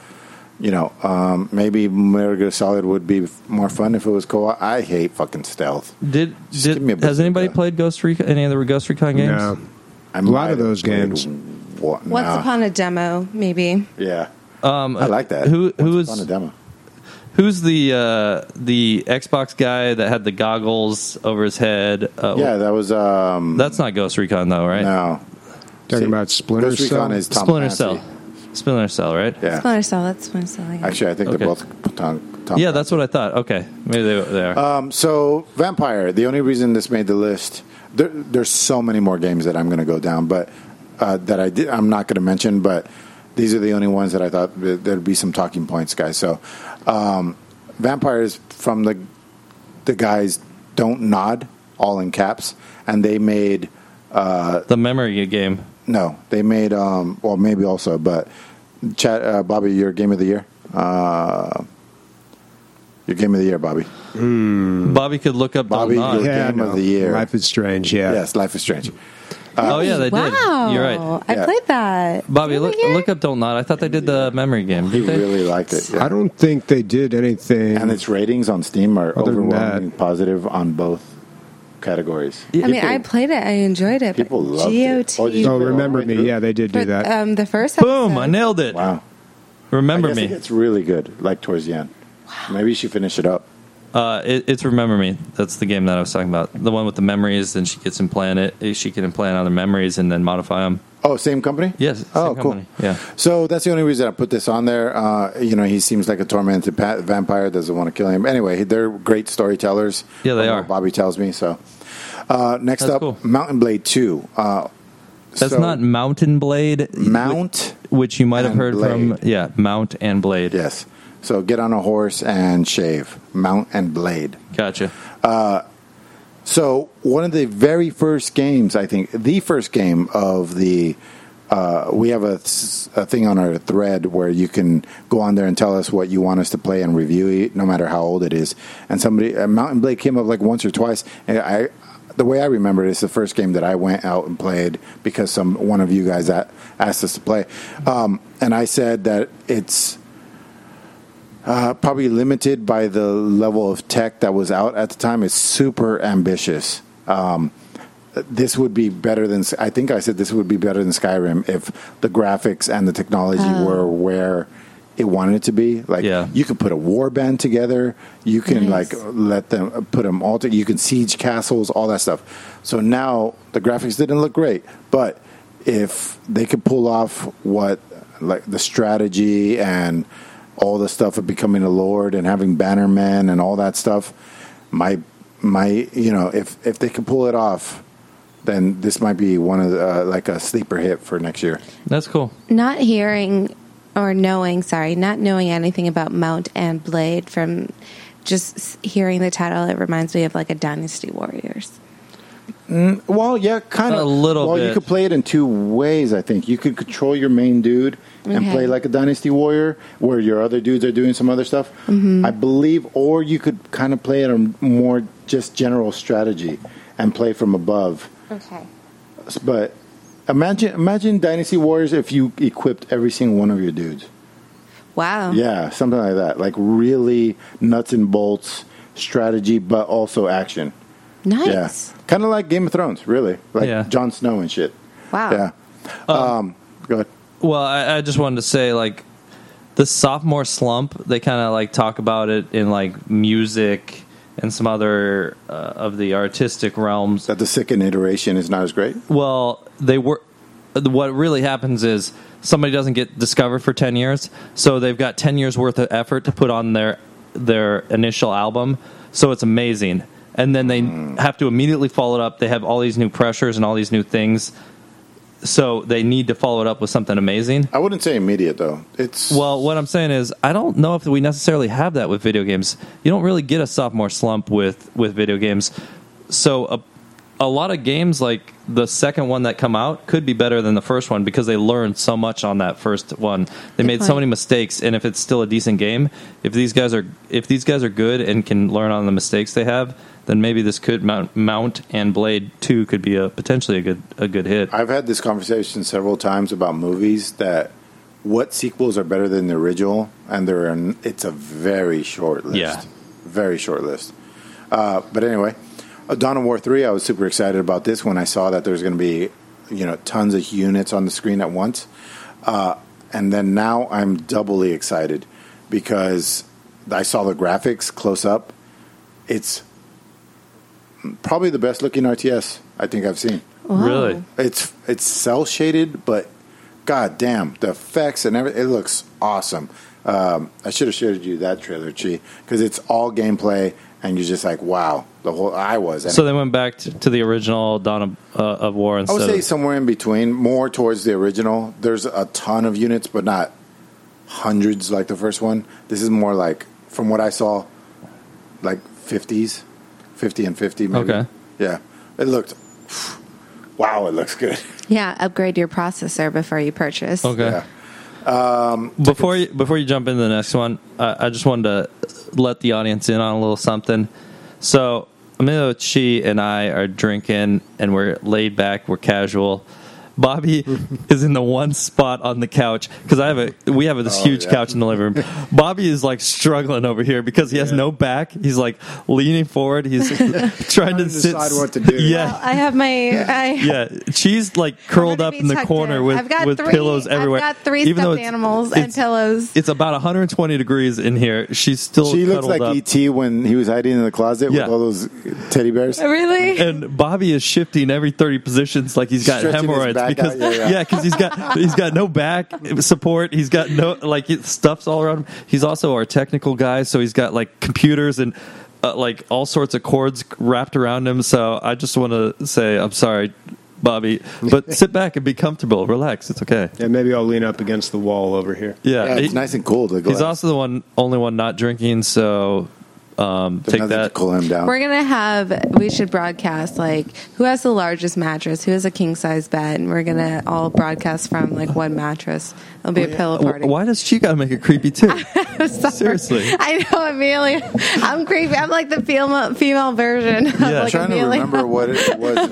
maybe Metal Gear Solid would be more fun if it was co-op. I hate fucking stealth.
Has anybody played any of the Ghost Recon games?
No. A lot of those games.
Once upon a demo, maybe.
Yeah. I like that.
Who's
on a demo?
Who's the Xbox guy that had the goggles over his head?
That was.
That's not Ghost Recon though, right?
No.
Talking about Splinter
Ghost Recon
Cell?
is Tom
Splinter
Clancy.
Cell. Splinter Cell, right?
Yeah.
Splinter Cell, that's Splinter Cell. Yeah.
Actually, I think
Okay.
they're both Tom.
Yeah, that's what I thought. Okay, maybe they are.
So Vampire. The only reason this made the list, there's so many more games that I'm going to go down, but that I'm not going to mention. But these are the only ones that I thought there'd be some talking points, guys. So Vampire is from the guys Don't Nod, all in caps, and they made
the memory game.
No, they made maybe also, but Bobby, your game of the year. Your game of the year, Bobby.
Bobby could look up
Bobby,
Don't Nod.
your game of the year.
Life is Strange, yeah.
Yes, Life is Strange.
Oh yeah, they did.
Wow.
You're right.
I played that.
Bobby,
Did we
look up Don't Nod. I thought they did the memory game.
He
Did they?
really liked it. Yeah.
I don't think they did anything.
And its ratings on Steam are
Other than
overwhelmingly
that.
positive on both categories.
I mean, I played it. I enjoyed it.
People
but
loved it.
GOT.
Oh, did you
Oh,
play it all
Remember
the way
Me.
through?
Yeah, they did do that.
The first
Boom!
episode.
I nailed it.
Wow.
Remember
I guess
Me.
it gets really good, like towards the end. Wow. Maybe you should finish it up.
It's Remember Me. That's the game that I was talking about. The one with the memories, and she gets implanted. She can implant other memories and then modify them.
Oh, same company?
Yes.
Oh,
same
cool.
company. Yeah.
So that's the only reason I put this on there. He seems like a tormented vampire, doesn't want to kill him. Anyway, they're great storytellers.
Yeah, they
from
are.
what Bobby tells me. So next
That's
up,
cool.
Mountain Blade 2.
That's not Mountain Blade.
Mount,
which you might have heard from.
Blade.
Yeah, Mount and Blade.
Yes. So get on a horse and shave. Mount and Blade.
Gotcha.
So one of the very first games, I think, the first game of the, we have a thing on our thread where you can go on there and tell us what you want us to play and review it, no matter how old it is. And Mount and Blade came up like once or twice. And the way I remember it, it's the first game that I went out and played because one of you guys asked us to play. And I said that it's probably limited by the level of tech that was out at the time. It's super ambitious. This would be better than, I think I said this would be better than Skyrim if the graphics and the technology were where it wanted it to be. Like, you could put a war band together. You can let them put them all together. You can siege castles, all that stuff. So now the graphics didn't look great, but if they could pull off what, like the strategy and all the stuff of becoming a lord and having bannermen and all that stuff, if they could pull it off, then this might be one of the, like a sleeper hit for next year.
That's cool.
Not knowing anything about Mount and Blade, from just hearing the title, it reminds me of like a Dynasty Warriors.
Well, yeah, kind of.
A little bit.
Well, you could play it in two ways, I think. You could control your main dude and play like a Dynasty Warrior, where your other dudes are doing some other stuff, I believe. Or you could kind of play it on more just general strategy and play from above.
Okay.
But imagine Dynasty Warriors if you equipped every single one of your dudes.
Wow.
Yeah, something like that. Like really nuts and bolts strategy, but also action.
Nice.
Yeah. Kind of like Game of Thrones, really. Like Jon Snow and shit.
Wow.
Yeah. Go ahead.
Well, I just wanted to say, like, the sophomore slump, they kind of, like, talk about it in, like, music and some other of the artistic realms.
That the second iteration is not as great?
Well, what really happens is somebody doesn't get discovered for 10 years, so they've got 10 years worth of effort to put on their initial album, so it's amazing. And then they have to immediately follow it up. They have all these new pressures and all these new things, so they need to follow it up with something amazing.
I wouldn't say immediate, though.
Well, what I'm saying is, I don't know if we necessarily have that with video games. You don't really get a sophomore slump with video games. So a lot of games, like the second one that come out, could be better than the first one because they learned so much on that first one. They made so many mistakes, and if it's still a decent game, if these guys are good and can learn on the mistakes they have, then maybe this could Mount and Blade 2 could be potentially a good hit.
I've had this conversation several times about movies, that what sequels are better than the original, and it's a very short list.
Yeah.
Very short list. But anyway, Dawn of War 3, I was super excited about this when I saw that there was going to be, tons of units on the screen at once. And then now I'm doubly excited because I saw the graphics close up. It's probably the best looking RTS I think I've seen.
Wow.
Really?
It's cell shaded, but god damn, the effects and everything, it looks awesome. I should have showed you that trailer, Chi, because it's all gameplay and you're just like, wow.
So they went back to the original Dawn of War instead.
I would say somewhere in between, more towards the original. There's a ton of units, but not hundreds like the first one. This is more like, from what I saw, like 50s. 50 and 50 maybe.
Okay.
Yeah. It looked, wow, it looks good.
Yeah, upgrade your processor before you purchase.
Okay.
Yeah.
Before you jump into the next one, I just wanted to let the audience in on a little something. So, Emilio, Chi, and I are drinking, and we're laid back, we're casual. Bobby is in the one spot on the couch because we have this huge couch in the living room. Bobby is like struggling over here because he has no back. He's like leaning forward. He's trying to
decide what to do.
Yeah, well, I have my.
She's like curled up in the corner with pillows everywhere.
I've got three stuffed animals and pillows.
It's about 120 degrees in here. She's still.
She looks like
up.
E.T. when he was hiding in the closet with all those teddy bears.
Really?
And Bobby is shifting every 30 positions like he's got hemorrhoids. Because he's got no back support. He's got no stuff's all around him. He's also our technical guy, so he's got like computers and like all sorts of cords wrapped around him. So I just want to say I'm sorry. Bobby. But sit back and be comfortable. Relax. It's okay.
Yeah, maybe I'll lean up against the wall over here.
Yeah, it's nice and cool to go.
He's also the only one not drinking, so take that.
To cool him down.
We're we should broadcast like who has the largest mattress, who has a king size bed, and we're gonna all broadcast from like one mattress. It'll be a pillow party.
Why does she gotta make it creepy too? Seriously.
I know, Amelia. I'm creepy. I'm like the female version of
Yeah.
like
I'm trying
Amelia.
to remember what it was.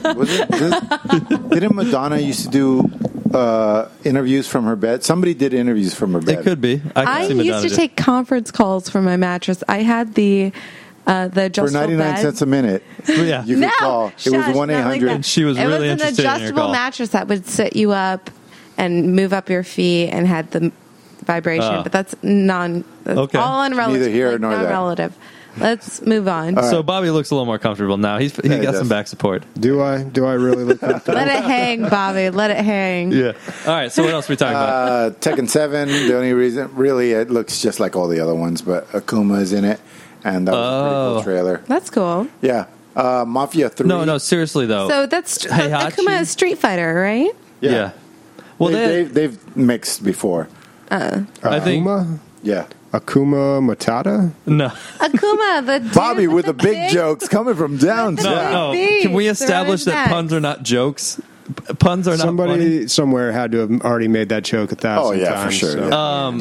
Didn't Madonna used to do interviews from her bed? Somebody did interviews from her bed.
It could be.
I used to take conference calls from my mattress. I had the adjustable
for 99
bed.
cents a minute.
Yeah.
You could call. It was
shush,
1-800.
not like that.
And she was
it
really
was an
interested in your
adjustable
call.
mattress that would sit you up and move up your feet and had the vibration. But that's
Okay.
all unrelative.
Neither here nor there.
non-relative. Let's move on.
So Bobby looks a little more comfortable now. He
he
got
does.
some back support.
Do I really look like that?
Let it hang, Bobby. Let it hang.
Yeah. All right. So what else are we talking about?
Tekken 7, the only reason, really, it looks just like all the other ones, but Akuma is in it, and that was a pretty cool trailer.
That's cool.
Yeah. Mafia 3.
No, seriously though.
So that's
Heihachi?
Akuma is Street Fighter, right?
Yeah. Well,
they've mixed before.
I think
Akuma Matata?
no.
Akuma, the dude
Bobby with the
the
big jokes coming from downtown.
No.
Beast.
Can we establish
They're
that
in
puns are not jokes? Puns are not funny.
Somebody somewhere had to have already made that joke 1,000
Oh,
times.
for sure.
so.
Yeah.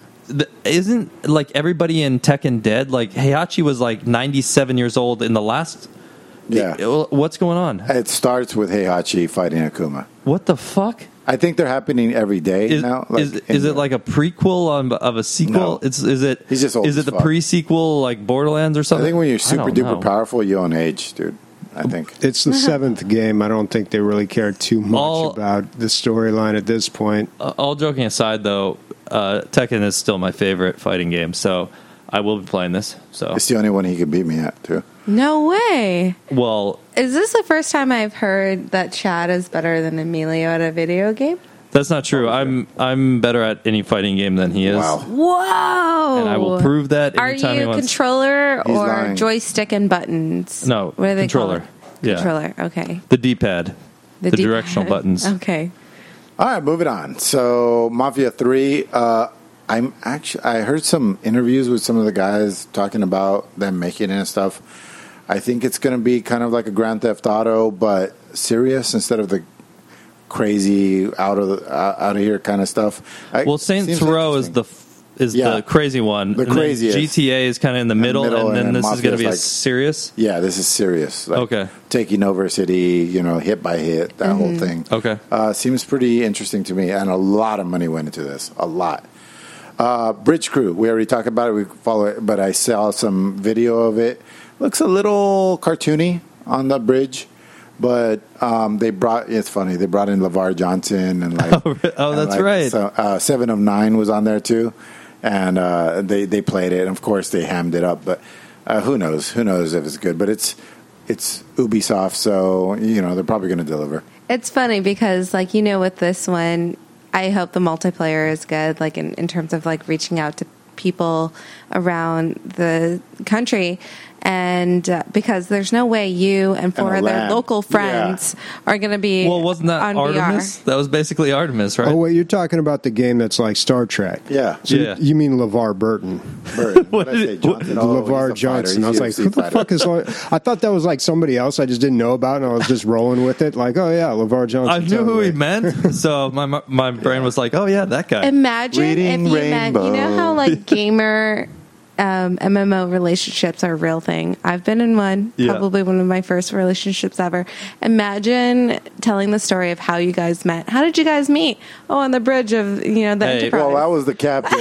Isn't like everybody in Tekken dead? Like Heihachi was like 97 years old in the last.
Yeah.
What's going on?
It starts with Heihachi fighting Akuma.
What the fuck?
I think they're happening every day now.
Is it like a prequel of a sequel?
No.
Is it?
He's just old
Is
as
it the
fuck.
pre-sequel like Borderlands or
I
something?
think when you're
I
super
don't
duper
know.
powerful, you own age, dude. I think.
It's the seventh game. I don't think they really care too much about the storyline at this point.
All joking aside, though, Tekken is still my favorite fighting game, so I will be playing this. So
It's the only one he could beat me at, too.
No way.
well,
Is this the first time I've heard that Chad is better than Emilio at a video game?
that's not true. I'm better at any fighting game than he is.
Wow.
Whoa!
And I will prove that
Are
anytime he
you
wants.
controller
He's
or
lying.
joystick and buttons?
No,
what are they
controller.
called?
Yeah.
Controller. Okay.
The D-pad, the
D-pad.
directional buttons.
Okay.
All right, moving on. So, Mafia 3, I heard some interviews with some of the guys talking about them making it and stuff. I think it's going to be kind of like a Grand Theft Auto, but serious instead of the crazy out of here kind of stuff.
Well, Saints Row is the crazy one.
The
And then
craziest.
GTA is kind of in the middle, and then this is going to be
Mafia's like-
serious.
Yeah, this is serious. Like
Okay.
taking over a city, hit by hit, that whole thing.
Okay.
Seems pretty interesting to me, and a lot of money went into this. A lot. Bridge Crew, we already talked about it. We follow it, but I saw some video of it. Looks a little cartoony on the bridge, but it's funny. They brought in LeVar Johnson and
That's right.
So 7 of 9 was on there too, and they played it. And of course, they hammed it up, but who knows? Who knows if it's good? But it's Ubisoft, so they're probably going to deliver.
It's funny because, with this one, I hope the multiplayer is good, in terms of, reaching out to people around the country. And because there's no way you and four
And a
other
lab.
local friends are going to be
Well, wasn't that
on
Artemis?
VR.
That was basically Artemis, right?
Oh, wait, you're talking about the game that's like Star Trek.
Yeah.
So
Yeah.
you mean LeVar Burton.
Bird. What did I say? Johnson? Oh, he's a
LeVar
fighter.
Johnson.
He's
I was
a
like,
UFC
who the
fighter.
fuck is... I thought that was like somebody else I just didn't know about, and I was just rolling with it. Like, oh, yeah, LeVar Johnson.
I knew who he
totally.
meant, so my brain was like, oh yeah, that guy.
Imagine
Reading
if you meant,
Rainbow.
how gamer MMO relationships are a real thing. I've been in one,
Yeah.
probably one of my first relationships ever. Imagine telling the story of how you guys met. How did you guys meet? Oh, on the bridge of the Enterprise.
Well, I was the captain.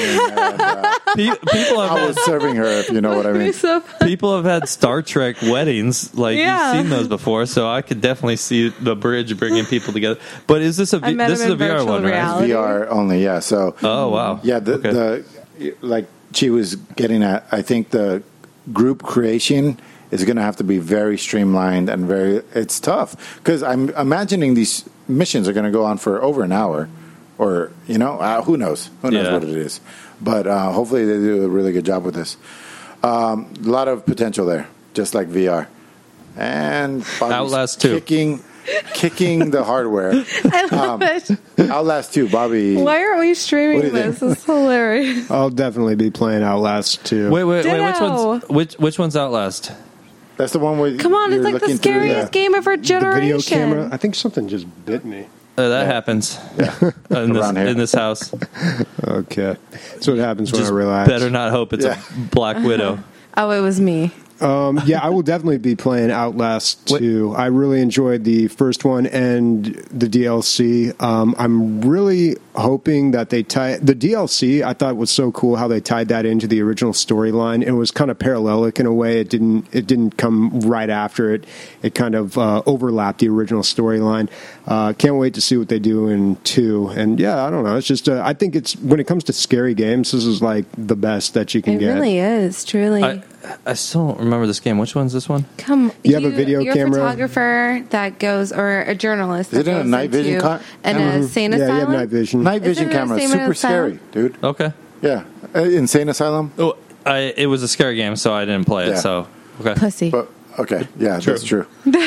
And,
People
I
have
was serving her, if you know what I mean.
So
people have had Star Trek weddings.
Yeah.
You've seen those before, so I could definitely see the bridge bringing people together. But is this
I met
this is
him
a
in
VR
virtual
one, right?
reality.
VR only, yeah. So,
Oh wow.
yeah,
Okay.
like she was getting at, I think the group creation is going to have to be very streamlined and it's tough because I'm imagining these missions are going to go on for over an hour or, who knows what it is. But hopefully they do a really good job with this. A lot of potential there, just like VR. And Bobby's
Outlast 2.
kicking kicking the hardware.
I love it.
Outlast 2, Bobby.
Why aren't we
What do
streaming
you
this?
think?
It's hilarious.
I'll definitely be playing Outlast 2.
Wait.
Ditto.
Which one's Outlast?
That's the one where
Come on,
you're
it's like the
looking through
scariest game of our
The
generation.
video camera. I think something just bit me.
That happens
Around here.
in this house.
Okay. That's what happens when
Just
I relax.
better not hope it's
Yeah.
a Black Widow.
Oh, it was me.
Yeah, I will definitely be playing Outlast 2. I really enjoyed the first one and the DLC. I'm really hoping that they tie the DLC. I thought was so cool how they tied that into the original storyline. It was kind of parallelic in a way. It didn't come right after it. It kind of overlapped the original storyline. Can't wait to see what they do in 2. And yeah, I don't know. It's just I think it's when it comes to scary games, this is like the best that you can
It
get.
really is, truly.
I still don't remember this game. Which one's this one?
Come,
You have a video
you're
camera?
a photographer that goes, or a journalist.
Is it
that
in a
goes
night vision
into an insane
Yeah, you
asylum.
have night vision.
Night vision
Isn't it
camera.
the same
Super
as
scary, dude.
Okay.
Yeah. Insane Asylum.
Oh, it was a scary game, so I didn't play it.
Yeah.
So okay.
Pussy.
But okay, yeah, that's true.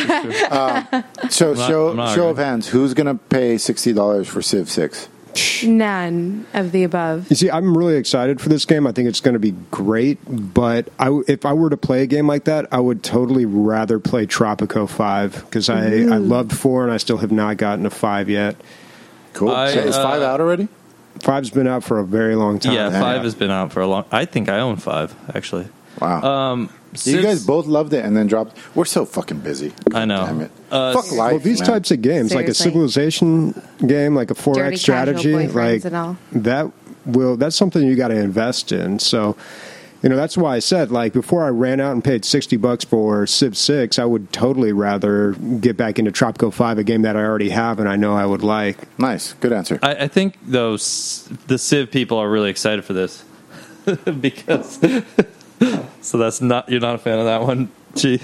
So
not-
show
I'm not
show of
arguing.
hands, who's gonna pay $60 for Civ 6?
None of the above.
You see, I'm really excited for this game. I think it's going to be great. But if I were to play a game like that, I would totally rather play Tropico 5 because I loved 4 and I still have not gotten to 5 yet.
Cool.
I,
So is 5 out already?
5's been out for a very long time.
Yeah,
Yeah.
5 has been out for a long. I think I own 5 actually.
Wow. you
Civ-
guys both loved it and then dropped. We're so fucking busy.
I know.
Damn it.
Well,
Fuck life.
Well, these
man.
types of games, like a
Seriously.
Civilization game, like a 4X
Dirty
strategy,
casual boyfriends
like
and all.
that's something you got to invest in. So, that's why I said, like, before I ran out and paid $60 for Civ 6, I would totally rather get back into Tropico 5, a game that I already have and I know I would like.
Nice. Good answer.
I think those the Civ people are really excited for this because. So that's not you're not a fan of that one, Gee.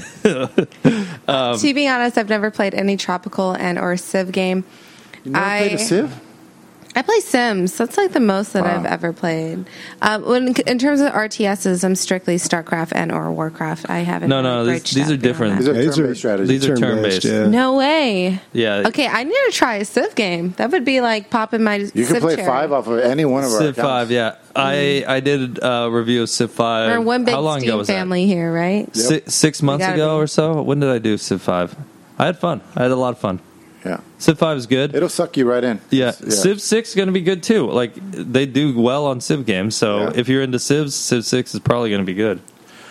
To be honest, I've never played any tropical and or Civ game.
You never played a Civ?
I play Sims. That's like the most that
Wow.
I've ever played. In terms of RTSs, I'm strictly StarCraft and or Warcraft. I haven't.
No,
really
these
branched
are
out beyond
different.
These
that.
are
Yeah,
turn-based strategies.
these are
Turn-based,
turn-based.
yeah.
No way.
Yeah.
Okay, I need to try a Civ game. That would be like popping my.
You can
Civ
play
cherry.
5 off of any one of our
Civ 5,
accounts.
yeah. I did a review of Civ 5.
We're one big
How long ago
Steam
was
family here, right?
Yep.
6 months
gotta
ago
be.
or so? When did I do Civ 5? I had fun. I had a lot of fun.
Yeah.
Civ 5 is good.
It'll suck you right in.
Yeah. Civ 6 is going to be good too. Like, they do well on Civ games, so
Yeah.
if you're into Civs, Civ 6 is probably going to be good.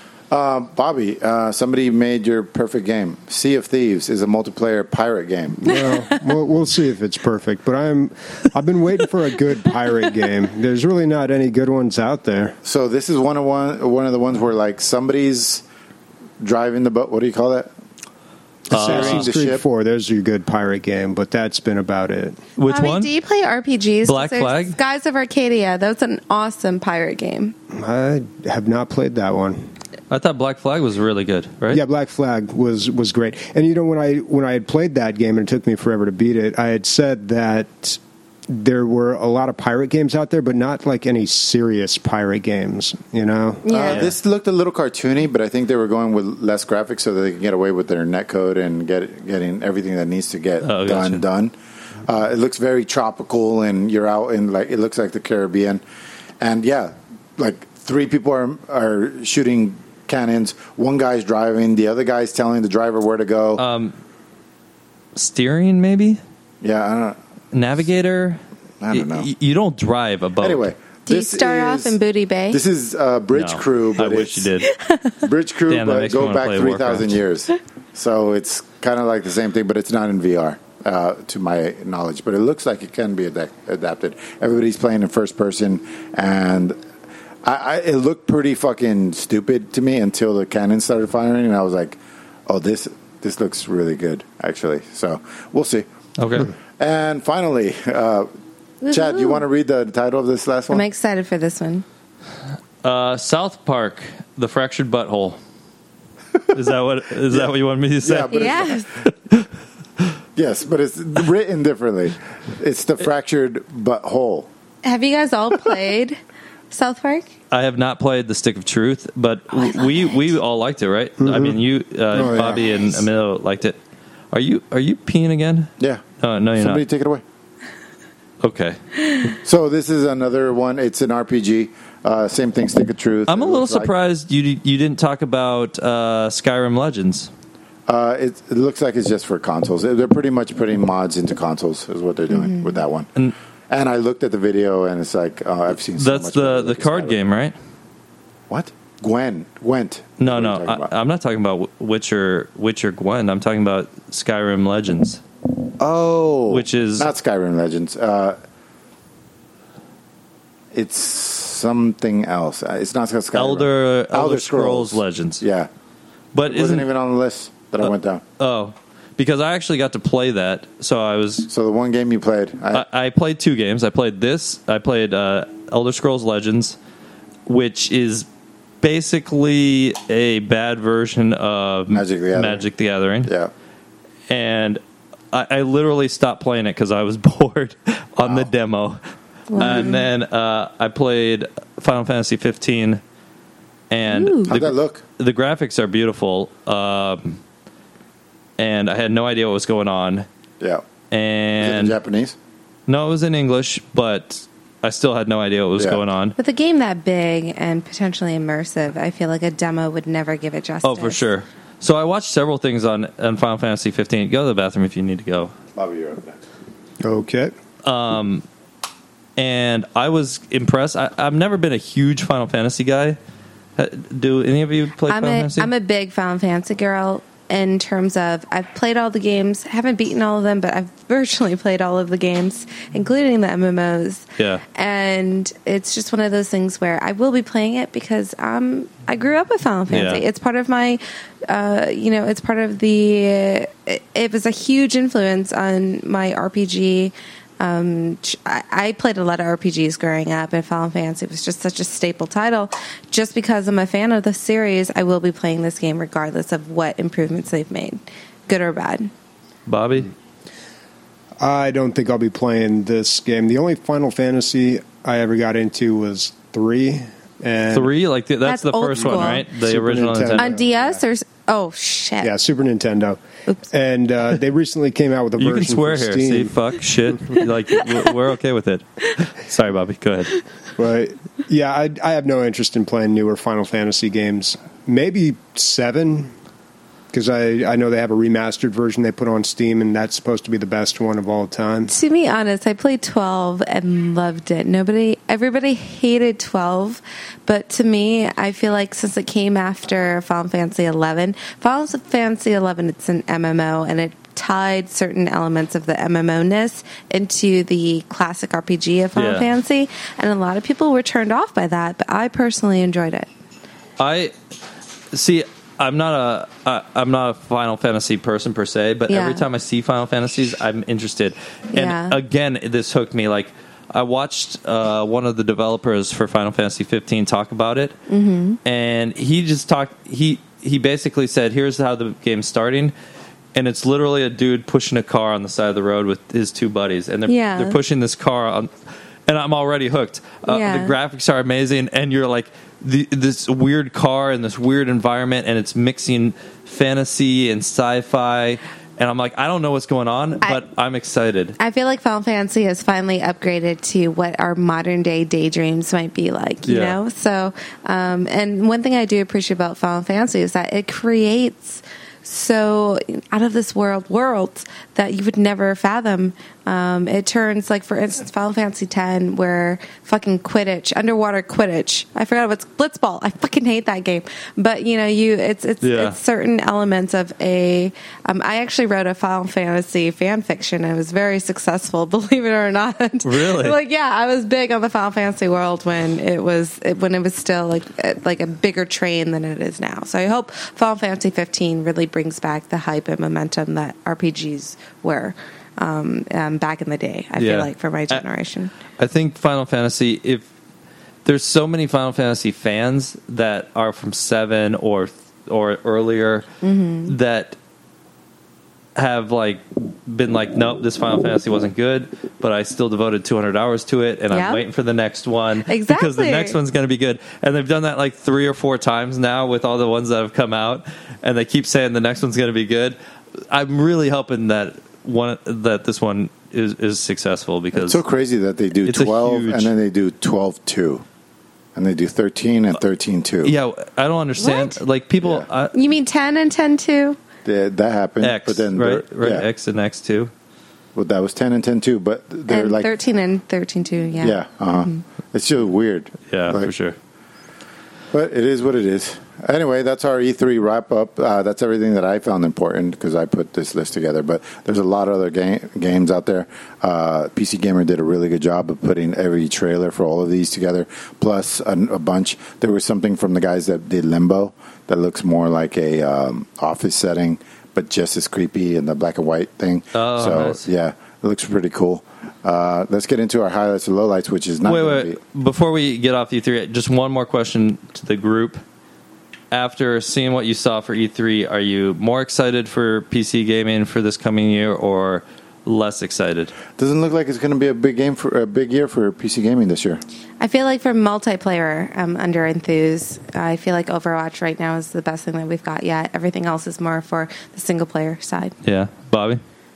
Bobby, somebody made your perfect game. Sea of Thieves is a multiplayer pirate game.
Well, we'll see if it's perfect. But I've been waiting for a good pirate game. There's really not any good ones out there.
So this is one of the ones where like somebody's driving the boat. What do you call that?
Assassin's
the
Creed
ship.
4, there's your good pirate game, but that's been about it.
Which
Bobby,
one?
do you play RPGs?
Black
There's
Flag?
Skies of Arcadia. That was an awesome pirate game.
I have not played that one.
I thought Black Flag was really good, right?
Yeah, Black Flag was great. And when I had played that game and it took me forever to beat it, I had said that there were a lot of pirate games out there, but not like any serious pirate games,
Yeah.
This looked a little cartoony, but I think they were going with less graphics so that they can get away with their netcode and getting everything that needs to get
gotcha.
done. It looks very tropical, and you're out in like it looks like the Caribbean, and yeah, like 3 people are shooting cannons. One guy's driving, the other guy's telling the driver where to go.
Steering, maybe?
Yeah, I don't know.
Navigator?
I don't know.
You don't drive a boat.
Anyway,
Do you
this
start off in Booty Bay?
This is Bridge
No,
Crew,
I
but
wish you
it's
did.
Bridge Crew,
Damn, that
but
makes me
go
wanna
back
play
3,000
Warcraft.
years. So it's kind of like the same thing, but it's not in VR, to my knowledge. But it looks like it can be adapted. Everybody's playing in first person, and it looked pretty fucking stupid to me until the cannons started firing, and I was like, "Oh, this looks really good, actually." So we'll see.
Okay.
And finally, Chad, do you want to read the title of this last one?
I'm excited for this one.
South Park, The Fractured Butthole. Is that what you want me to say?
Yeah, but
Yes.
yes, but it's written differently. It's the fractured butthole.
Have you guys all played South Park?
I have not played The Stick of Truth, but we all liked it, right?
Mm-hmm.
I mean, you,
yeah.
Bobby and Emilio liked it. Are you peeing again?
Yeah.
No, you're
Somebody
not.
take it away.
Okay.
So this is another one. It's an RPG. Same thing, Stick of Truth.
I'm a
It
little
looks like.
surprised you didn't talk about Skyrim Legends.
It looks like it's just for consoles. They're pretty much putting mods into consoles is what they're doing with that one. And I looked at the video, and it's like, I've seen so
That's
much better
the
looking
card
Skyrim.
game, right?
What? Gwent.
No,
What are
no.
you talking about?
I'm not talking about Witcher Gwent. I'm talking about Skyrim Legends.
Oh.
Which is-
not Skyrim Legends. It's something else. It's not Skyrim.
Elder Scrolls Legends.
Yeah.
But
It wasn't
isn't
even on the list that I went down.
Oh, because I actually got to play that. So I was
So the one game you played,
I played 2 games. I played this. I played Elder Scrolls Legends, which is basically a bad version of
Magic the Gathering.
Magic the Gathering.
yeah.
And I literally stopped playing it because I was bored on the demo. And then I played Final Fantasy 15, and
Ooh.
How'd that look?
the graphics are beautiful. And I had no idea what was going on.
Yeah. Is it in
And
Japanese?
no, it was in English, but I still had no idea what was
Yeah.
going on.
With a game that big and potentially immersive, I feel like a demo would never give it justice.
Oh, for sure. So I watched several things on Final Fantasy 15. Go to the bathroom if you need to go.
Bobby, you're up next.
Okay.
And I was impressed. I've never been a huge Final Fantasy guy. Do any of you play Final Fantasy?
I'm a big Final Fantasy girl in terms of I've played all the games, haven't beaten all of them, but I've virtually played all of the games, including the MMOs.
Yeah.
And it's just one of those things where I will be playing it because I grew up with Final Fantasy.
Yeah.
It's part of my, it's part of the. It was a huge influence on my RPG. I played a lot of RPGs growing up, and Final Fantasy was just such a staple title. Just because I'm a fan of the series, I will be playing this game regardless of what improvements they've made, good or bad.
Bobby?
I don't think I'll be playing this game. The only Final Fantasy I ever got into was 3. And
3? Like that's
That's
the
old
first one,
school.
right? The
Super
original
Nintendo.
Nintendo.
On DS or oh shit,
Yeah, Super Nintendo.
Oops.
And they recently came out with a
You
version
can swear
for
here.
Steam.
See, fuck, shit. Like we're okay with it. Sorry, Bobby. Go ahead.
But yeah, I have no interest in playing newer Final Fantasy games. Maybe 7, because I know they have a remastered version they put on Steam, and that's supposed to be the best one of all time.
To be honest, I played 12 and loved it. Everybody hated 12, but to me, I feel like since it came after Final Fantasy 11, Final Fantasy 11, it's an MMO, and it tied certain elements of the MMO-ness into the classic RPG of Final
Yeah.
Fantasy, and a lot of people were turned off by that, but I personally enjoyed it.
I see. I'm not a Final Fantasy person per se, but
Yeah.
every time I see Final Fantasies, I'm interested. And
Yeah.
again, this hooked me. Like I watched one of the developers for Final Fantasy 15 talk about it, and he just talked. He basically said, "Here's how the game's starting." And it's literally a dude pushing a car on the side of the road with his 2 buddies, and they're pushing this car on, and I'm already hooked.
Yeah.
The graphics are amazing, and you're like this weird car and this weird environment, and it's mixing fantasy and sci-fi, and I'm like, I don't know what's going on, but I'm excited.
I feel like Final Fantasy has finally upgraded to what our modern day daydreams might be like, you
Yeah.
know? So, and one thing I do appreciate about Final Fantasy is that it creates so out of this worlds that you would never fathom. It turns, like, for instance, Final Fantasy X, where fucking Quidditch, underwater Quidditch. I forgot what's Blitzball. I fucking hate that game. But it's certain elements of a. I actually wrote a Final Fantasy fan fiction. It was very successful, believe it or not.
Really?
I was big on the Final Fantasy world when it was still like a bigger train than it is now. So I hope Final Fantasy 15 really brings back the hype and momentum that RPGs were back in the day. I feel like for my generation.
I think Final Fantasy, if there's so many Final Fantasy fans that are from 7 or earlier that have been like, nope, this Final Fantasy wasn't good, but I still devoted 200 hours to it, and I'm waiting for the next one because the next one's going to be good. And they've done that like 3 or 4 times now with all the ones that have come out, and they keep saying the next one's going to be good. I'm really hoping that this one is successful because
It's so crazy that they do
It's a
12
huge-
and then they do 12-2. And they do 13 and 13-2.
yeah, I don't understand.
What?
Like people,
You mean 10 and 10-2?
That happened.
X,
but then
right?
yeah.
X and X too.
Well, that was 10 and 10-2, but they're
And
like
13 and 13-2, yeah.
yeah, It's just weird.
Yeah,
Like,
for sure.
But it is what it is. Anyway, that's our E3 wrap up. That's everything that I found important because I put this list together. But there's a lot of other games out there. PC Gamer did a really good job of putting every trailer for all of these together, plus a bunch. There was something from the guys that did Limbo that looks more like a office setting, but just as creepy in the black and white thing.
Oh,
so
nice.
yeah, it looks pretty cool. Let's get into our highlights and lowlights, which is not.
Wait. Before we get off E3, just one more question to the group. After seeing what you saw for E3, are you more excited for PC gaming for this coming year or less excited?
Doesn't look like it's going to be a big year for PC gaming this year.
I feel like for multiplayer, I'm under enthused. I feel like Overwatch right now is the best thing that we've got yet. Everything else is more for the single player side.
Yeah, Bobby?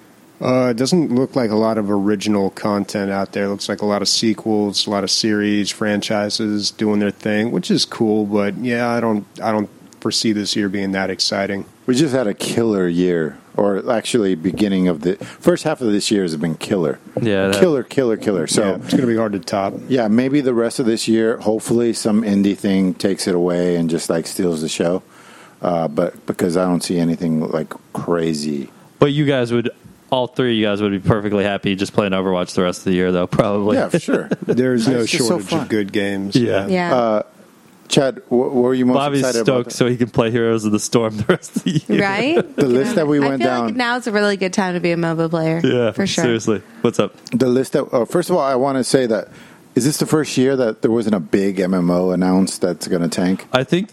It doesn't look like a lot of original content out there. It looks like a lot of sequels, a lot of series, franchises doing their thing, which is cool. But yeah, I don't foresee this year being that exciting.
We just had a killer year, or actually, beginning of the first half of this year has been killer.
Yeah,
killer. So
Yeah, it's going to be hard to top.
yeah, maybe the rest of this year, hopefully, some indie thing takes it away and just like steals the show. But because I don't see anything like crazy.
But you guys would, all three of you guys would be perfectly happy just playing Overwatch the rest of the year, though, probably.
Yeah, for sure.
There's no
It's just so
shortage
fun.
of good games.
Yeah.
Yeah.
Chad, what were you most
Bobby's
excited
stoked
about?
so he can play Heroes of the Storm the rest of the year.
Right?
The list that we went
I feel
down.
like now's a really good time to be a MOBA player.
Yeah,
for sure.
Seriously. What's up?
The list that first of all, I want to say that is this the first year that there wasn't a big MMO announced that's going to tank?
I think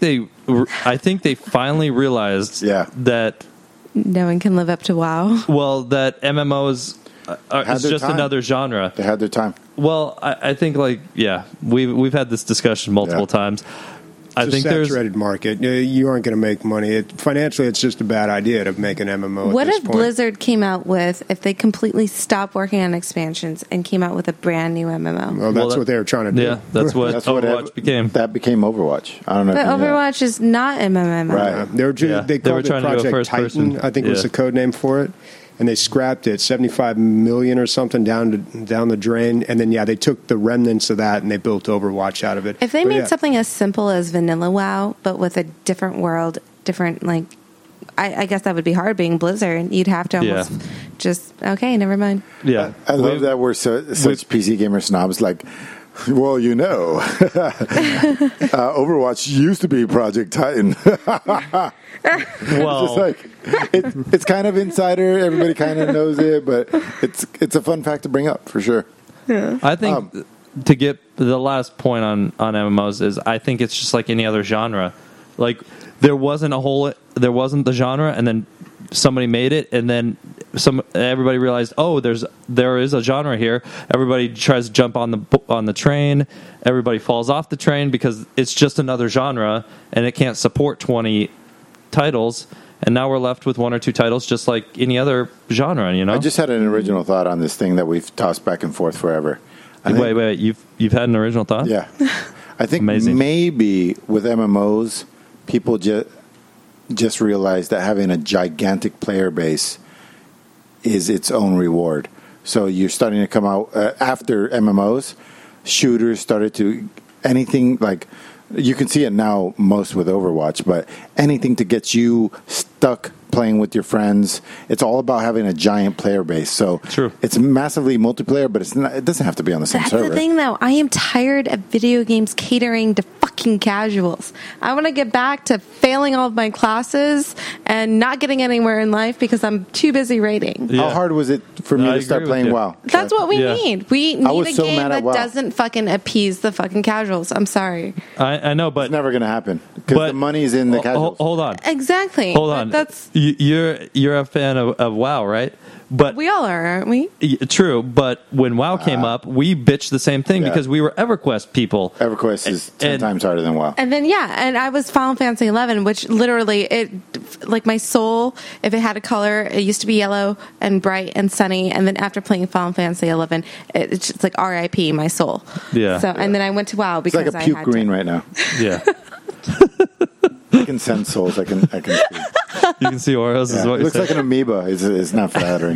they finally realized
Yeah.
that,
No one can live up to WoW.
well, that MMOs
Had
is
their
just
time.
another genre.
They had their time.
Well, I think, like, yeah, we've had this discussion multiple
Yeah.
times.
It's
I think
a
there's
saturated market. You aren't going to make money. Financially, it's just a bad idea to make an MMO
What
at this
if
point.
Blizzard came out with, if they completely stopped working on expansions and came out with a brand new MMO?
Well, that's
Well,
what they were trying to do.
yeah, that's what
That's what
Overwatch became.
That became Overwatch. I don't know.
But
if you knew that.
Overwatch is not MMO.
Right.
They were
Yeah.
they
They were
called it
trying to do a
Project
first
Titan,
person.
I think was
Yeah.
the code name for it, and they scrapped it, $75 million or something down the drain, and then they took the remnants of that and they built Overwatch out of it.
If they
But
made
yeah,
something as simple as vanilla WoW, but with a different world, different, like, I guess that would be hard being Blizzard. You'd have to almost just, okay, never mind.
Yeah.
I love that we're such PC gamer snobs. Like, well, Overwatch used to be Project Titan.
Well,
Just like it's kind of insider. Everybody kind of knows it, but it's a fun fact to bring up for sure.
I think to get the last point on MMOs is I think it's just like any other genre. Like there wasn't the genre, and then somebody made it, and then everybody realized, oh, there is a genre here. Everybody tries to jump on the train. Everybody falls off the train because it's just another genre, and it can't support 20 titles. And now we're left with one or two titles, just like any other genre. You know.
I just had an original thought on this thing that we've tossed back and forth forever. I think-
Wait, you've had an original thought?
Yeah. I think
Amazing.
maybe with MMOs, people just realize that having a gigantic player base is its own reward. So you're starting to come out after MMOs, shooters started to anything like you can see it now most with Overwatch, but anything to get you stuck playing with your friends. It's all about having a giant player base. So
True.
It's massively multiplayer, but it doesn't have to be on the same
That's
server.
the thing, though. I am tired of video games catering to fucking casuals. I want to get back to failing all of my classes and not getting anywhere in life because I'm too busy raiding.
Yeah.
How hard was it for me
I
to start
agree with
playing
you.
WoW?
That's what we
Yeah.
need. We need
was
a
so
game
mad at
that
WoW.
doesn't fucking appease the fucking casuals. I'm sorry.
I know, but
It's never going to happen because
but
the money's in the casuals.
Hold on.
Exactly.
Hold on.
That's
You're a fan of WoW, right? But
We all are, aren't we?
true. But when WoW came up, we bitched the same thing because we were EverQuest people.
EverQuest is 10 times harder than WoW.
And then and I was Final Fantasy 11, which literally like my soul, if it had a color, it used to be yellow and bright and sunny, and then after playing Final Fantasy 11, it's just like R.I.P. my soul.
Yeah.
So and then I went to WoW
It's
because
like a puke
I had
green
to.
right now.
Yeah.
I can sense souls. I can see.
You can see Oreos is
Yeah.
what
It
you're
looks like an amoeba. It's not flattering.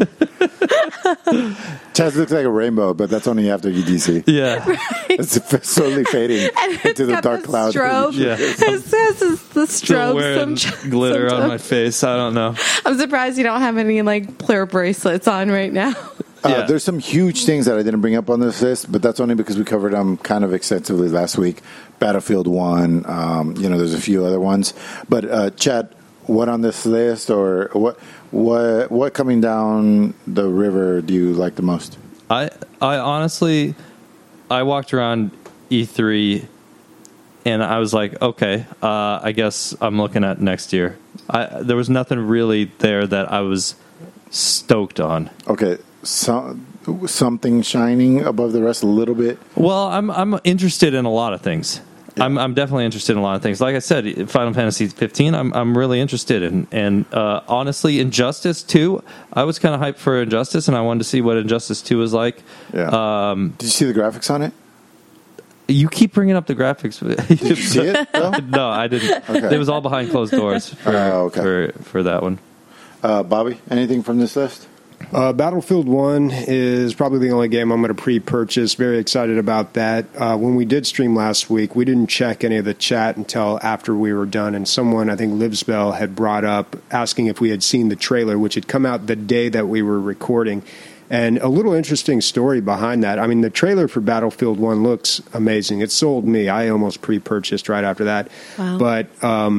Chaz looks like a rainbow, but that's only after EDC.
Yeah.
It's slowly fading into the
got
dark
the
cloud.
strobe.
Yeah.
It says the
Still
strobe.
wearing glitter on my face. I don't know.
I'm surprised you don't have any like player bracelets on right now.
Yeah.
There's some huge things that I didn't bring up on this list, but that's only because we covered them kind of extensively last week. Battlefield 1, there's a few other ones. But Chad, what on this list, or what coming down the river do you like the most?
I honestly, I walked around E3 and I was like, okay, I guess I'm looking at next year. There was nothing really there that I was stoked on.
Okay, something shining above the rest a little bit.
Well, I'm interested in a lot of things. Yeah. I'm definitely interested in a lot of things. Like I said, Final Fantasy 15, I'm really interested in. And honestly, Injustice 2, I was kind of hyped for Injustice, and I wanted to see what Injustice 2 was like.
Yeah. Did you see the graphics on it?
You keep bringing up the graphics.
Did you see it, though?
No, I didn't.
Okay.
It was all behind closed doors for that one.
Bobby, anything from this list?
Battlefield 1 is probably the only game I'm going to pre-purchase. Very excited about that. When we did stream last week, we didn't check any of the chat until after we were done, and someone, I think Livsbell, had brought up asking if we had seen the trailer, which had come out the day that we were recording. And a little interesting story behind that. I mean, the trailer for Battlefield 1 looks amazing. It sold me. I almost pre-purchased right after that.
Wow.
But